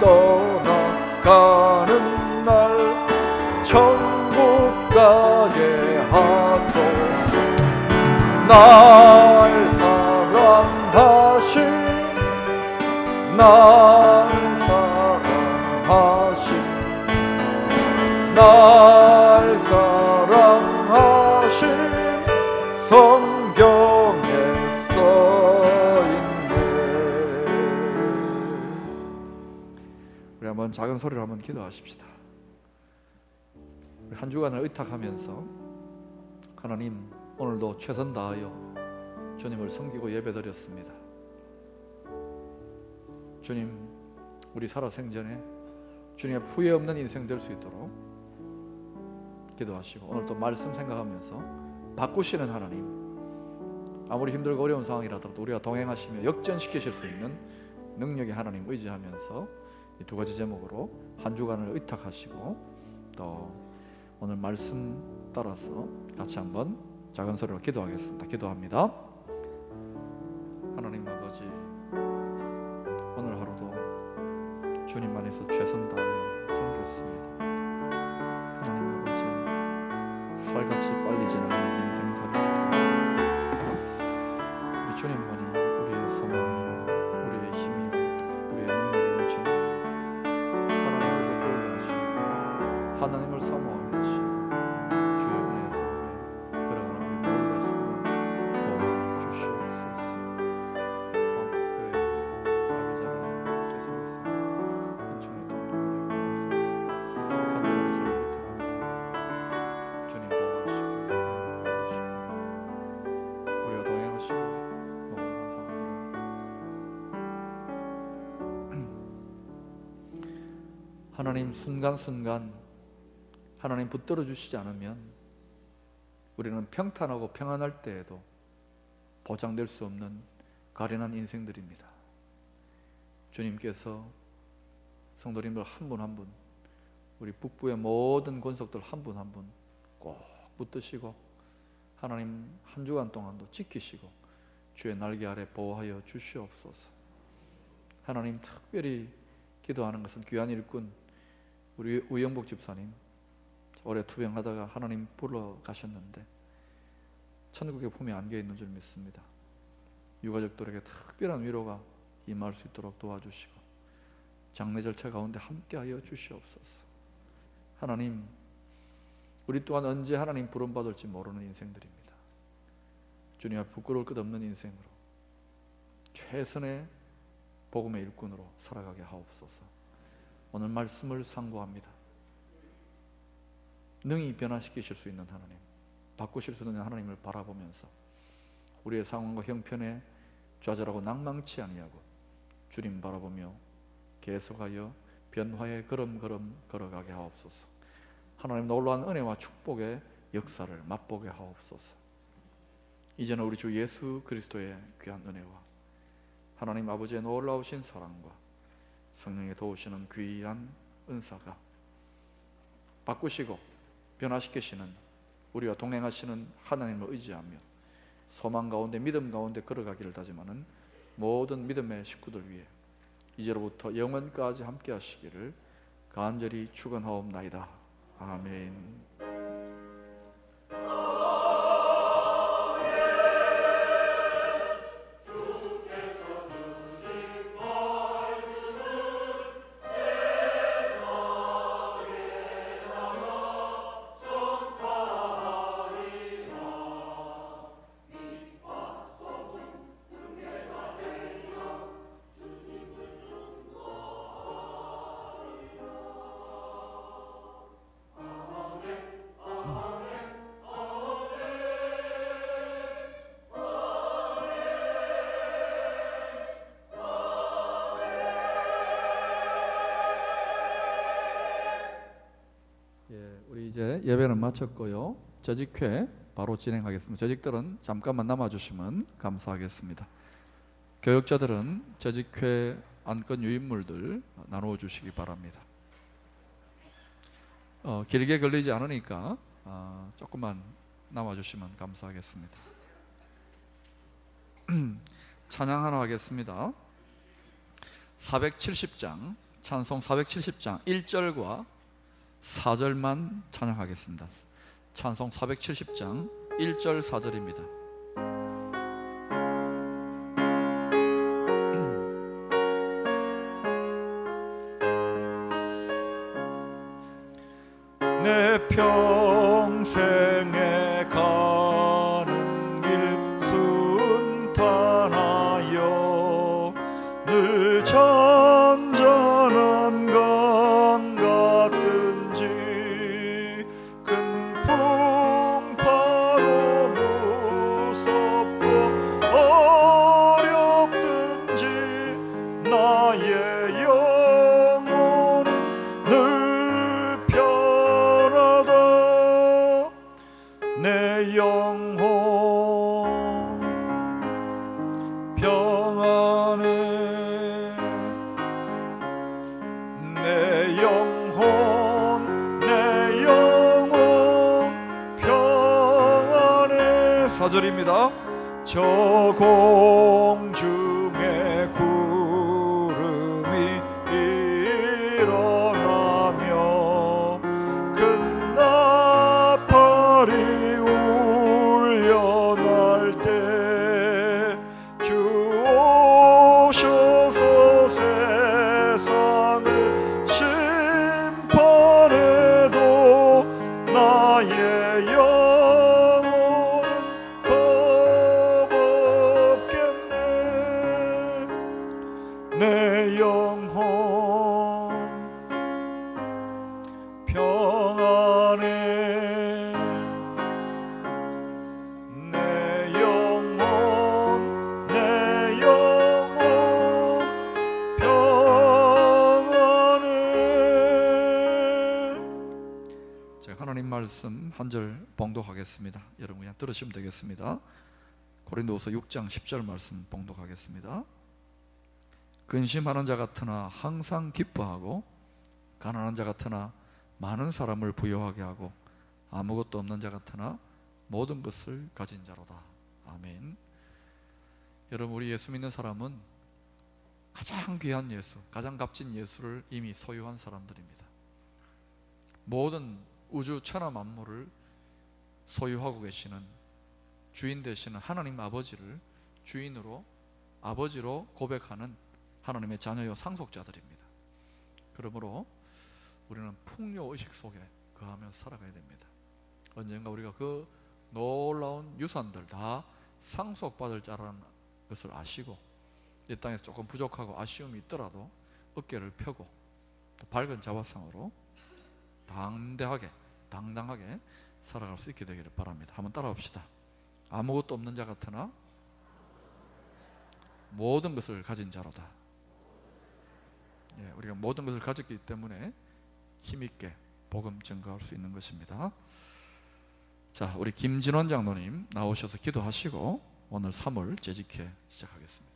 떠나가는 날 천국 가게 하소서. 날 사랑하신 날 사랑하신 날 사랑하신 성경에 써있네. 우리 한번 작은 소리로 한번 기도하십시다. 우리 한 주간을 의탁하면서 하나님, 오늘도 최선 다하여 주님을 섬기고 예배드렸습니다. 주님, 우리 살아생전에 주님의 후회 없는 인생 될 수 있도록 기도하시고, 오늘 또 말씀 생각하면서 바꾸시는 하나님, 아무리 힘들고 어려운 상황이라도 우리가 동행하시며 역전시키실 수 있는 능력의 하나님 의지하면서 이 두 가지 제목으로 한 주간을 의탁하시고, 또 오늘 말씀 따라서 같이 한번 작은 소리로 기도하겠습니다. 기도합니다. 하나님 아버지, 오늘 하루도 주님 안에서 최선 다하여 섬겼습니다. 하나님 아버지, 살같이 빨리 지나가는 인생살이 살았습니다. 우리 주님만이 우리의 소망이요, 우리의 힘이요, 우리의 능력이 넘치는 하나님을 붙들게 하시고 하나님을 사모하게 하시고 주의 은혜 속에 걸어가는 모든 것을 도와주시옵소서. 그의 아버지 하나님 계속해서 은총의 통로가 되고 한 주간의 삶을 주님 도와주시고 우리가 동행하시고 너무 감사합니다. 하나님, 순간순간 하나님 붙들어 주시지 않으면 우리는 평탄하고 평안할 때에도 보장될 수 없는 가련한 인생들입니다. 주님께서 성도님들 한 분 한 분, 우리 북부의 모든 권속들 한 분 한 분 꼭 붙드시고 하나님 한 주간 동안도 지키시고 주의 날개 아래 보호하여 주시옵소서. 하나님, 특별히 기도하는 것은 귀한 일꾼 우리 우영복 집사님, 올해 투병하다가 하나님 불러 가셨는데 천국의 품에 안겨 있는 줄 믿습니다. 유가족들에게 특별한 위로가 임할 수 있도록 도와주시고 장례 절차 가운데 함께하여 주시옵소서. 하나님, 우리 또한 언제 하나님 부름받을지 모르는 인생들입니다. 주님 앞 부끄러울 것 없는 인생으로 최선의 복음의 일꾼으로 살아가게 하옵소서. 오늘 말씀을 상고합니다. 능히 변화시키실 수 있는 하나님, 바꾸실 수 있는 하나님을 바라보면서 우리의 상황과 형편에 좌절하고 낭망치 아니하고 주님 바라보며 계속하여 변화의 걸음걸음 걸어가게 하옵소서. 하나님, 놀라운 은혜와 축복의 역사를 맛보게 하옵소서. 이제는 우리 주 예수 그리스도의 귀한 은혜와 하나님 아버지의 놀라우신 사랑과 성령의 도우시는 귀한 은사가 바꾸시고 변화시키시는 우리와 동행하시는 하나님을 의지하며 소망 가운데 믿음 가운데 걸어가기를 다짐하는 모든 믿음의 식구들 위해 이제로부터 영원까지 함께 하시기를 간절히 축원하옵나이다. 아멘. 이제 예배는 마쳤고요. 저직회 바로 진행하겠습니다. 저직들은 잠깐만 남아주시면 감사하겠습니다. 교역자들은 저직회 안건 유인물들 나누어 주시기 바랍니다. 길게 걸리지 않으니까 조금만 남아주시면 감사하겠습니다. 찬양 하나 하겠습니다. 470장, 찬송 470장 1절과 4절만 찬양하겠습니다. 찬송 470장 1절 4절입니다. 내 평생에 가는 길 순탄하여 늘 잔잔한 강 같든지 큰 풍파로 무섭고 어렵든지 나의 영혼은 늘 편하다. 내 영혼 평안해. 내 영혼 평안해. 4절입니다. 저 공중에 구름이 일어나며 큰 나팔이 울려날 때 주 오셔서 세상을 심판해도 나의 영혼은 겁 없겠네. 내 영혼 평안해. 내 영혼 평안해. 제가 하나님 말씀 한 절 봉독하겠습니다. 여러분 그냥 들으시면 되겠습니다. 고린도후서 6장 10절 말씀 봉독하겠습니다. 근심하는 자 같으나 항상 기뻐하고 가난한 자 같으나 많은 사람을 부유하게 하고 아무것도 없는 자 같으나 모든 것을 가진 자로다. 아멘. 여러분, 우리 예수 믿는 사람은 가장 귀한 예수, 가장 값진 예수를 이미 소유한 사람들입니다. 모든 우주 천하 만물을 소유하고 계시는 주인 되시는 하나님 아버지를 주인으로, 아버지로 고백하는 하나님의 자녀요 상속자들입니다. 그러므로 우리는 풍요의식 속에 거하며 살아가야 됩니다. 언젠가 우리가 그 놀라운 유산들 다 상속받을 자라는 것을 아시고 이 땅에서 조금 부족하고 아쉬움이 있더라도 어깨를 펴고 또 밝은 자화상으로 당당하게 살아갈 수 있게 되기를 바랍니다. 한번 따라합시다. 아무것도 없는 자 같으나 모든 것을 가진 자로다. 우리가 모든 것을 가졌기 때문에 힘있게 복음 증거할 수 있는 것입니다. 자, 우리 김진원 장로님 나오셔서 기도하시고 오늘 3월 재직회 시작하겠습니다.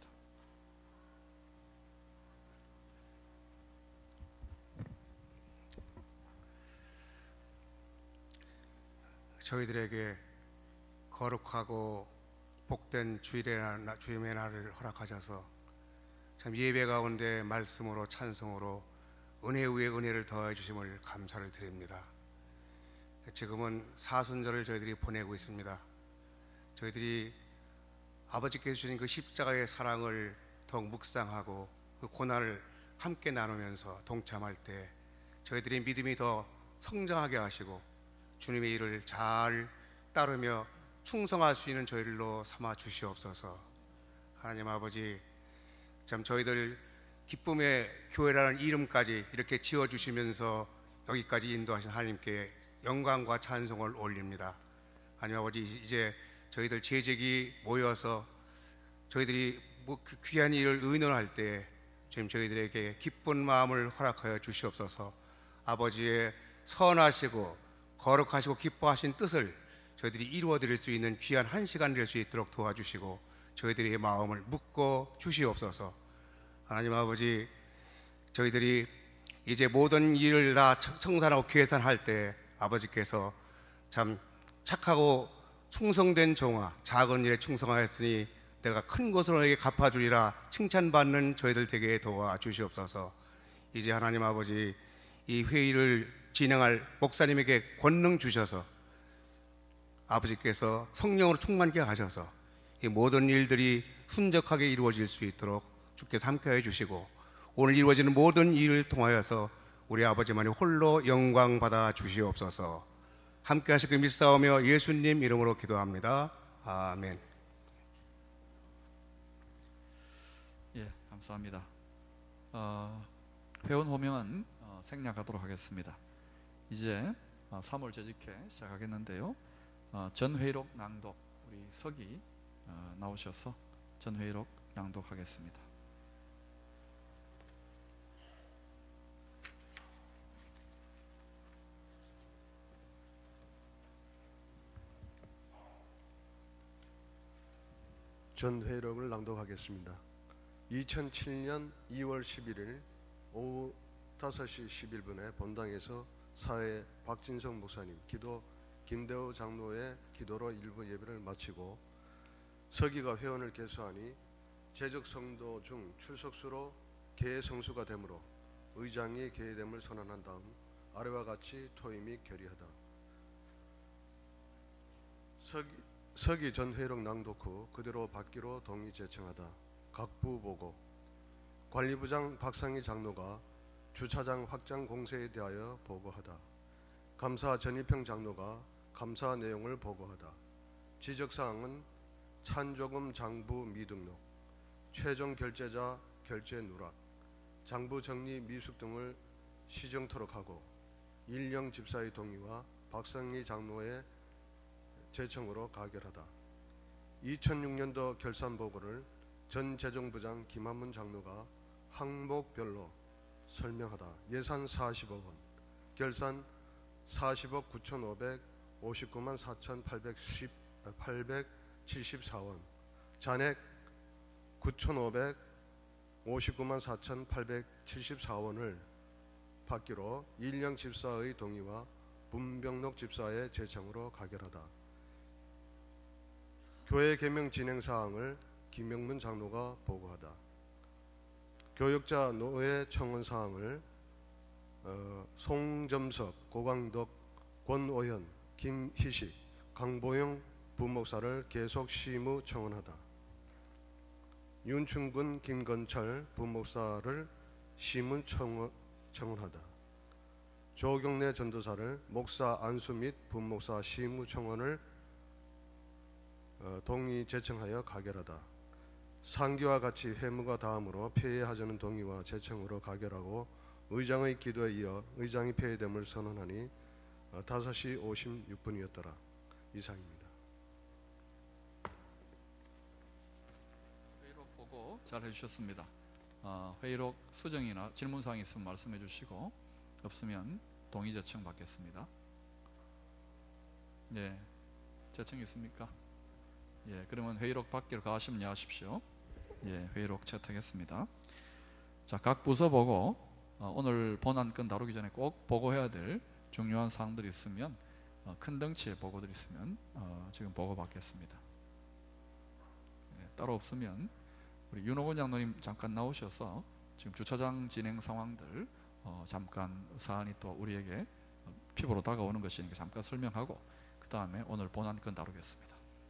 저희들에게 거룩하고 복된 주일의 날을 허락하셔서 참 예배 가운데 말씀으로 찬송으로 은혜 위에 은혜를 더해 주심을 감사를 드립니다. 지금은 사순절을 저희들이 보내고 있습니다. 저희들이 아버지께서 주신 그 십자가의 사랑을 더욱 묵상하고 그 고난을 함께 나누면서 동참할 때 저희들의 믿음이 더 성장하게 하시고 주님의 일을 잘 따르며 충성할 수 있는 저희들로 삼아 주시옵소서. 하나님 아버지, 참 저희들 기쁨의 교회라는 이름까지 이렇게 지어주시면서 여기까지 인도하신 하나님께 영광과 찬송을 올립니다. 하나님 아버지, 이제 저희들 재직이 모여서 저희들이 귀한 일을 의논할 때 주님 저희들에게 기쁜 마음을 허락하여 주시옵소서. 아버지의 선하시고 거룩하시고 기뻐하신 뜻을 저희들이 이루어드릴 수 있는 귀한 한 시간 될 수 있도록 도와주시고 저희들의 마음을 묶어 주시옵소서. 하나님 아버지, 저희들이 이제 모든 일을 다 청산하고 계산할 때 아버지께서 참 착하고 충성된 종아, 작은 일에 충성하였으니 내가 큰 것으로 너에게 갚아주리라 칭찬받는 저희들 되게 도와주시옵소서. 이제 하나님 아버지, 이 회의를 진행할 목사님에게 권능 주셔서 아버지께서 성령으로 충만케 하셔서 이 모든 일들이 순적하게 이루어질 수 있도록 주께서 함께해 주시고, 오늘 이루어지는 모든 일을 통하여서 우리 아버지만이 홀로 영광 받아 주시옵소서. 함께 하시길 믿사오며 예수님 이름으로 기도합니다. 아멘. 예, 감사합니다. 회원 호명은 생략하도록 하겠습니다. 이제 3월 재직회 시작하겠는데요. 전회록 낭독, 우리 석이 나오셔서 전회록 낭독하겠습니다. 전회록을 낭독하겠습니다. 2007년 2월 11일 오후 5시 11분에 본당에서 사회 박진성 목사님, 기도 김대호 장로의 기도로 일부 예배를 마치고 서기가 회원을 개수하니 재적 성도 중 출석수로 개의 성수가 되므로 의장이 개의됨을 선언한 다음 아래와 같이 토의 및 결의하다. 서기 전회록 낭독 후 그대로 받기로 동의 제청하다. 각부 보고. 관리부장 박상희 장로가 주차장 확장 공세에 대하여 보고하다. 감사 전일평 장로가 감사 내용을 보고하다. 지적사항은 찬조금 장부 미등록, 최종 결제자 결제 누락, 장부 정리 미숙 등을 시정토록 하고 일령 집사의 동의와 박상희 장로의 제청으로 가결하다. 2006년도 결산 보고를 전 재정부장 김한문 장로가 항목별로 설명하다. 예산 40억 원, 결산 40억 9,559만 4,874원, 잔액 9,559만 4,874원을 받기로 일령 집사의 동의와 문병록 집사의 제청으로 가결하다. 교회 개명 진행 사항을 김명문 장로가 보고하다. 교역자 노회 청원 사항을 송점석, 고광덕, 권오현, 김희식, 강보영 부목사를 계속 시무 청원하다. 윤충근, 김건철 부목사를 시문 청원하다. 조경래 전도사를 목사 안수 및 부목사 시무 청원을 동의 제청하여 가결하다. 상기와 같이 회무가 다음으로 폐회하자는 동의와 제청으로 가결하고 의장의 기도에 이어 의장이 폐회됨을 선언하니 5시 56분이었더라. 이상입니다. 회의록 보고 잘 해주셨습니다. 회의록 수정이나 질문사항이 있으면 말씀해 주시고 없으면 동의 제청 받겠습니다. 예, 제청 있습니까? 예, 그러면 회의록 받기로 가시면 하십시오. 예, 회의록 채택했습니다. 자, 각 부서 보고 오늘 본안건 다루기 전에 꼭 보고해야 될 중요한 사항들이 있으면 큰 덩치의 보고들이 있으면 지금 보고 받겠습니다. 예, 따로 없으면 우리 윤호건 장로님 잠깐 나오셔서 지금 주차장 진행 상황들 잠깐 사안이 또 우리에게 피부로 다가오는 것이니까 잠깐 설명하고 그 다음에 오늘 본안건 다루겠습니다.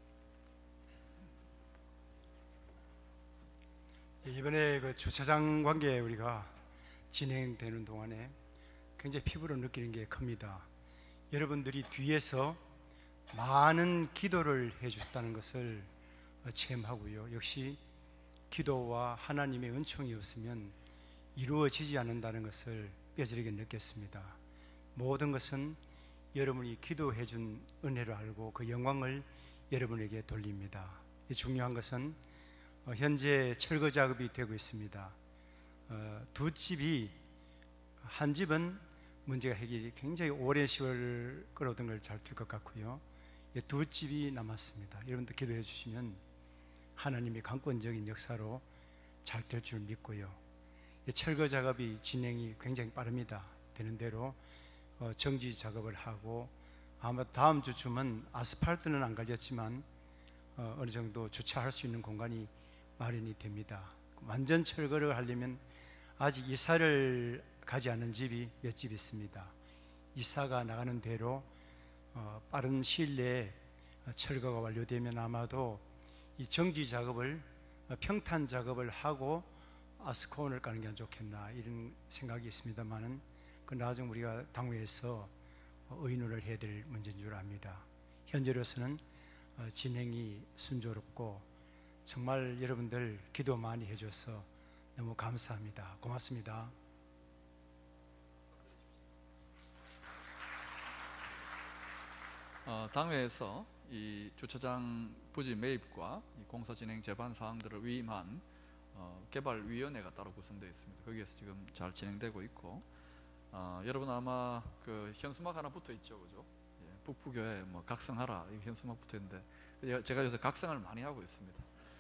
이번에 그 주차장 관계 우리가 진행되는 동안에 굉장히 피부로 느끼는 게 큽니다. 여러분들이 뒤에서 많은 기도를 해주셨다는 것을 체험하고요. 역시 기도와 하나님의 은총이 없으면 이루어지지 않는다는 것을 뼈저리게 느꼈습니다. 모든 것은 여러분이 기도해 준 은혜를 알고 그 영광을 여러분에게 돌립니다. 중요한 것은 현재 철거 작업이 되고 있습니다. 두 집이, 한 집은 문제가 해결이 굉장히 오랜 시간을 끌어오던 걸 잘 될 것 같고요. 두 집이 남았습니다. 여러분들 기도해 주시면 하나님의 강권적인 역사로 잘 될 줄 믿고요. 철거 작업이 진행이 굉장히 빠릅니다. 되는 대로 정지 작업을 하고 아마 다음 주쯤은 아스팔트는 안 갈렸지만 어느 정도 주차할 수 있는 공간이 마련이 됩니다. 완전 철거를 하려면 아직 이사를 가지 않은 집이 몇 집 있습니다. 이사가 나가는 대로 빠른 시일 내에 철거가 완료되면 아마도 이 정지 작업을 평탄 작업을 하고 아스콘을 까는 게 안 좋겠나 이런 생각이 있습니다만은 그 나중 우리가 당회에서 의논을 해야 될 문제인 줄 압니다. 현재로서는 진행이 순조롭고 정말 여러분들 기도 많이 해줘서 너무 감사합니다. 고맙습니다. 당회에서 이 주차장 부지 매입과 이 공사 진행 제반 사항들을 위임한 개발위원회가 따로 구성되어 있습니다. 거기에서 지금 잘 진행되고 있고, 여러분 아마 그 현수막 하나 붙어 있죠, 그죠? 예, 북부교회 뭐 각성하라 이 현수막 붙어 있는데 제가 요새 각성을 많이 하고 있습니다.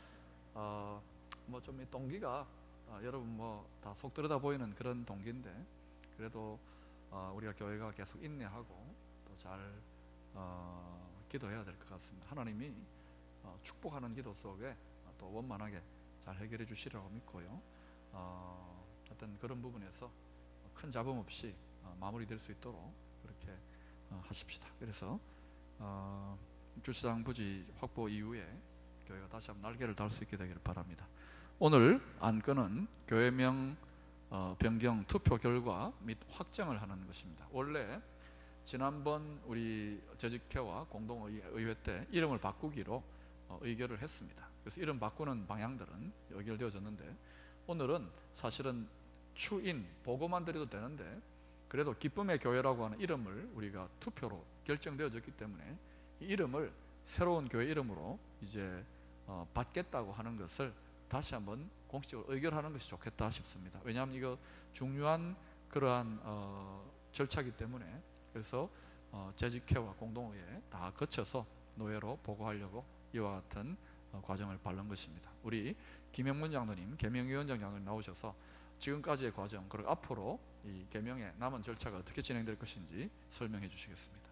뭐 좀 이 동기가 여러분 뭐 다 속 들여다 보이는 그런 동기인데 그래도 우리가 교회가 계속 인내하고 또 잘 기도해야 될 것 같습니다. 하나님이 축복하는 기도 속에 또 원만하게 잘 해결해 주시리라고 믿고요. 어떤 그런 부분에서 큰 잡음 없이 마무리될 수 있도록 그렇게 하십시다. 그래서 주차장 부지 확보 이후에 교회가 다시 한번 날개를 달 수 있게 되기를 바랍니다. 오늘 안건은 교회명 변경 투표 결과 및 확정을 하는 것입니다. 원래 지난번 우리 재직회와 공동의회 때 이름을 바꾸기로 의결을 했습니다. 그래서 이름 바꾸는 방향들은 의결되어졌는데 오늘은 사실은 추인 보고만 드려도 되는데 그래도 기쁨의 교회라고 하는 이름을 우리가 투표로 결정되어졌기 때문에 이 이름을 새로운 교회 이름으로 이제 받겠다고 하는 것을 다시 한번 공식적으로 의결하는 것이 좋겠다 싶습니다. 왜냐하면 이거 중요한 그러한 절차이기 때문에 그래서 재직회와 공동의회 다 거쳐서 노회로 보고하려고 이와 같은 과정을 밟는 것입니다. 우리 김영문 장로님, 개명위원장 장로님 나오셔서 지금까지의 과정 그리고 앞으로 이 개명의 남은 절차가 어떻게 진행될 것인지 설명해 주시겠습니다.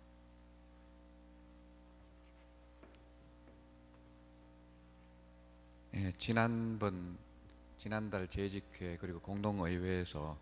예, 지난달 재직회 그리고 공동의회에서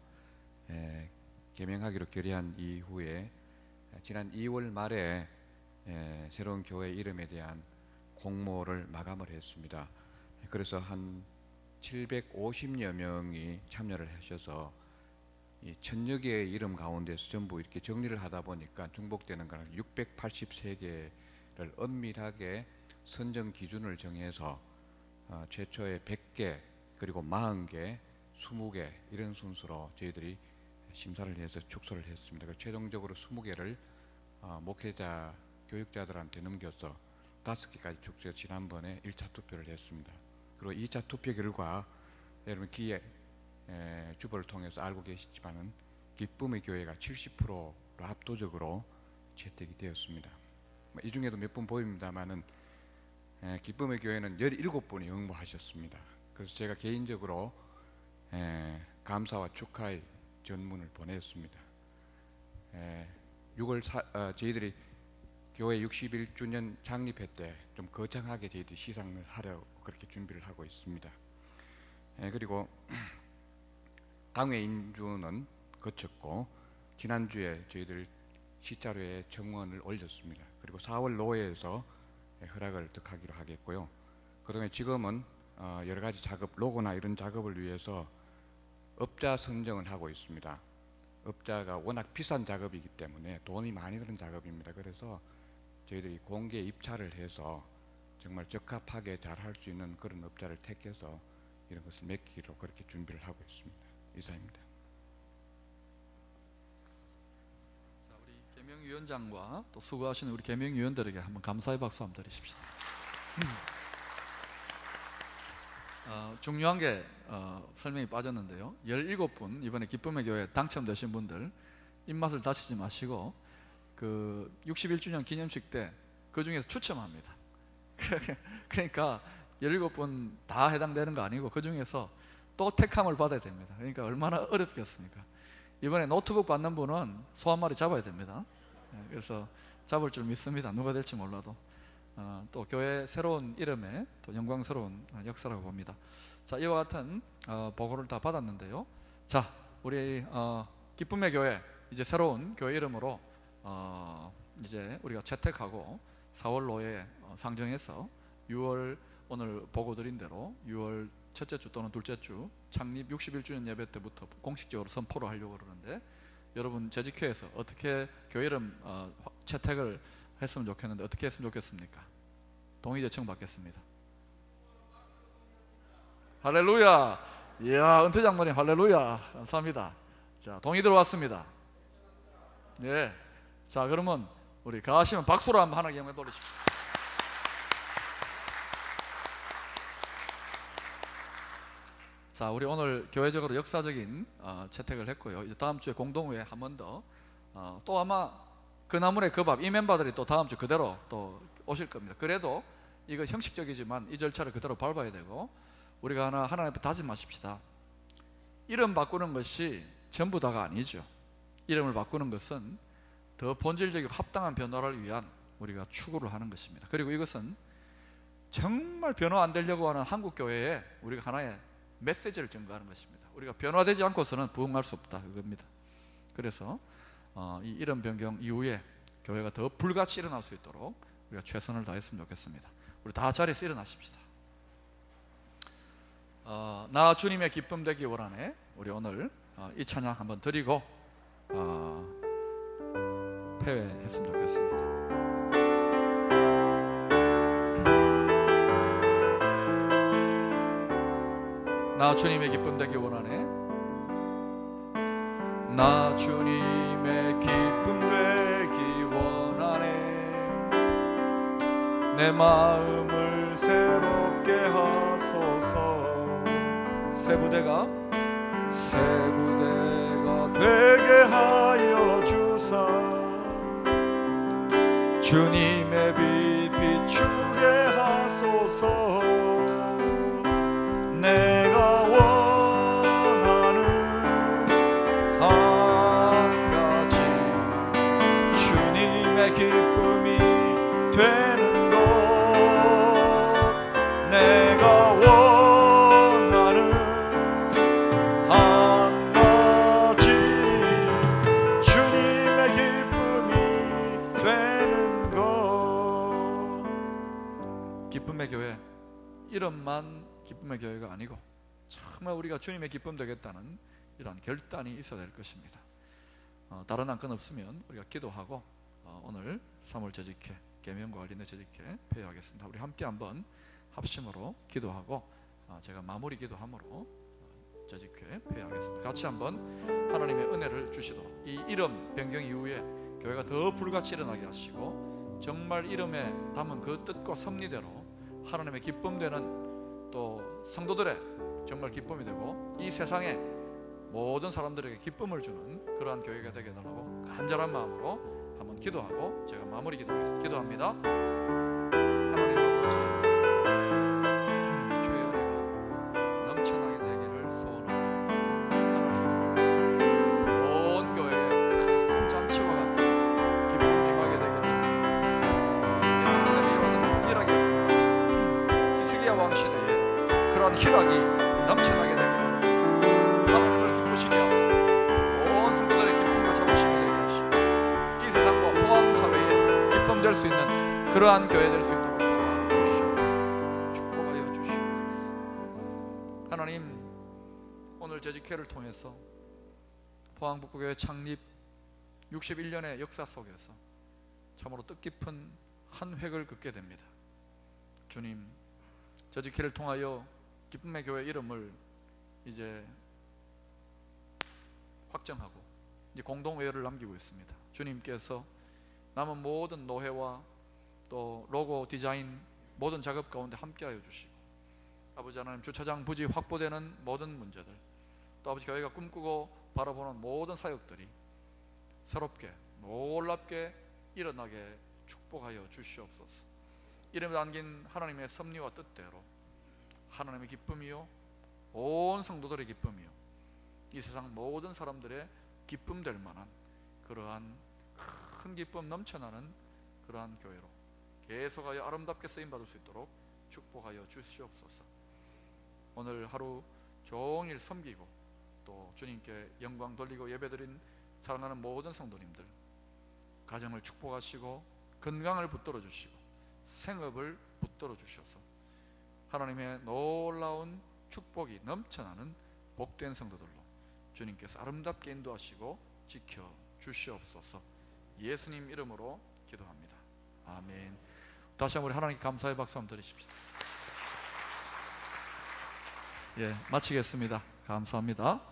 개명하기로 결의한 이후에 지난 2월 말에 새로운 교회 이름에 대한 공모를 마감을 했습니다. 그래서 한 750여 명이 참여를 하셔서 이 1000여 개의 이름 가운데서 전부 이렇게 정리를 하다 보니까 중복되는 거는 683개를 엄밀하게 선정 기준을 정해서 최초의 100개 그리고 40개, 20개 이런 순서로 저희들이 심사를 해서 축소를 했습니다. 최종적으로 20개를 목회자, 교육자들한테 넘겨서 5개까지 축소해서 지난번에 1차 투표를 했습니다. 그리고 2차 투표 결과 여러분 기회 주보를 통해서 알고 계시지만은 기쁨의 교회가 70%로 압도적으로 채택이 되었습니다. 이 중에도 몇 분 보입니다만은 기쁨의 교회는 17분이 응모하셨습니다. 그래서 제가 개인적으로 감사와 축하의 전문을 보냈습니다. 저희들이 교회 61주년 창립회 때 좀 거창하게 저희들이 시상을 하려고 그렇게 준비를 하고 있습니다. 그리고 당회 인준은 거쳤고 지난주에 저희들 시자료에 청원을 올렸습니다. 그리고 4월 노회에서 허락을 득하기로 하겠고요. 그다음에 지금은 여러 가지 작업, 로고나 이런 작업을 위해서 업자 선정을 하고 있습니다. 업자가 워낙 비싼 작업이기 때문에 돈이 많이 드는 작업입니다. 그래서 저희들이 공개 입찰을 해서 정말 적합하게 잘 할 수 있는 그런 업자를 택해서 이런 것을 맡기로 그렇게 준비를 하고 있습니다. 이상입니다. 자, 우리 개명위원장과 또 수고하시는 우리 개명위원들에게 한번 감사의 박수 한번 드리십시오. 중요한 게 설명이 빠졌는데요. 17분 이번에 기쁨의 교회 당첨되신 분들 입맛을 다치지 마시고 그 61주년 기념식 때 그 중에서 추첨합니다. 그러니까 17분 다 해당되는 거 아니고 그 중에서 또 택함을 받아야 됩니다. 그러니까 얼마나 어렵겠습니까? 이번에 노트북 받는 분은 소 한 마리 잡아야 됩니다. 그래서 잡을 줄 믿습니다. 누가 될지 몰라도. 또 교회 새로운 이름에 또 영광스러운 역사라고 봅니다. 자, 이와 같은 보고를 다 받았는데요. 자, 우리 기쁨의 교회, 이제 새로운 교회 이름으로 이제 우리가 채택하고 4월 로에 상정해서 6월 오늘 보고 드린 대로 6월 첫째 주 또는 둘째 주 창립 61주년 예배 때부터 공식적으로 선포를 하려고 그러는데, 여러분 재직회에서 어떻게 교회 이름 채택을 했으면 좋겠는데 어떻게 했으면 좋겠습니까? 동의 제청 받겠습니다. 할렐루야. 이야, 은퇴 장로님 할렐루야. 감사합니다. 자, 동의 들어왔습니다. 예. 자, 그러면 우리 가시면 박수로 한번 하나님께 영광 돌리십시오. 자, 우리 오늘 교회적으로 역사적인 채택을 했고요. 이제 다음 주에 공동회에 한 번 더 또 아마 그 나물의 그 밥 이 멤버들이 또 다음 주 그대로 또 오실 겁니다. 그래도 이거 형식적이지만 이 절차를 그대로 밟아야 되고, 우리가 하나님 앞에 다짐하십시다. 이름 바꾸는 것이 전부 다가 아니죠. 이름을 바꾸는 것은 더 본질적이고 합당한 변화를 위한 우리가 추구를 하는 것입니다. 그리고 이것은 정말 변화 안 되려고 하는 한국교회에 우리가 하나의 메시지를 전가하는 것입니다. 우리가 변화되지 않고서는 부흥할 수 없다, 그겁니다. 그래서 이 이름 변경 이후에 교회가 더 불같이 일어날 수 있도록 우리가 최선을 다했으면 좋겠습니다. 우리 다 자리에서 일어나십시다. 나 주님의 기쁨 되기 원하네. 우리 오늘 이 찬양 한번 드리고 폐회했으면 좋겠습니다. 나 주님의 기쁨 되기 원하네. 나 주님의 기쁨 되기 원하네. 내 마음을 새롭게 하소서. 새 부대가 되게 하여 주사. 주님의 빛 비추게 하소서. 내가 원하는 한 가지 주님의 기쁨이 되는 것. 내가 원하는 한 가지 주님의 기쁨이 되는 것. 기쁨의 교회 이름만 기쁨의 교회가 아니고 정말 우리가 주님의 기쁨 되겠다는 이런 결단이 있어야 될 것입니다. 다른 안건 없으면 우리가 기도하고 오늘 3월 재직회, 계명과 관련된 재직회 폐회하겠습니다. 우리 함께 한번 합심으로 기도하고 제가 마무리 기도함으로 재직회 폐회하겠습니다. 같이 한번 하나님의 은혜를 주시도록 이 이름 변경 이후에 교회가 더 불같이 일어나게 하시고, 정말 이름에 담은 그 뜻과 섭리대로 하나님의 기쁨 되는 또 성도들의 정말 기쁨이 되고 이 세상에 모든 사람들에게 기쁨을 주는 그러한 교회가 되게 해달라고 간절한 마음으로 한번 기도하고 제가 마무리 기도하겠습니다. 기도합니다. 하나님 아버지, 주의 은혜가 넘쳐나게 되기를 소원합니다. 하나님, 온 교회에 큰 잔치와 같은 기쁨이 임하게 되기를 예루살렘이 받은 희락이 있습니다. 히스기야 왕 시대에 그러한 희락이 넘쳐나게 되고 하나님을 기쁘시게 하고 온 성도들의 기쁨과 자부심이 되게 하시고 이 세상과 포함 사회에 기쁨 될 수 있는 그러한 교회 될 수 있도록 도와주시옵소서. 축복하여 주시옵소서. 하나님, 오늘 재직회를 통해서 포항북구교회 창립 61년의 역사 속에서 참으로 뜻깊은 한 획을 긋게 됩니다. 주님, 재직회를 통하여 기쁨의 교회 이름을 이제 확정하고 이제 공동회의를 남기고 있습니다. 주님께서 남은 모든 노회와 또 로고 디자인 모든 작업 가운데 함께하여 주시고, 아버지 하나님, 주차장 부지 확보되는 모든 문제들, 또 아버지 교회가 꿈꾸고 바라보는 모든 사역들이 새롭게 놀랍게 일어나게 축복하여 주시옵소서. 이름에 담긴 하나님의 섭리와 뜻대로 하나님의 기쁨이요 온 성도들의 기쁨이요 이 세상 모든 사람들의 기쁨 될 만한 그러한 큰 기쁨 넘쳐나는 그러한 교회로 계속하여 아름답게 쓰임받을 수 있도록 축복하여 주시옵소서. 오늘 하루 종일 섬기고 또 주님께 영광 돌리고 예배드린 사랑하는 모든 성도님들 가정을 축복하시고 건강을 붙들어 주시고 생업을 붙들어 주셔서 하나님의 놀라운 축복이 넘쳐나는 복된 성도들로 주님께서 아름답게 인도하시고 지켜 주시옵소서. 예수님 이름으로 기도합니다. 아멘. 다시 한번 우리 하나님께 감사의 박수 한번 드리십시다. 예, 마치겠습니다. 감사합니다.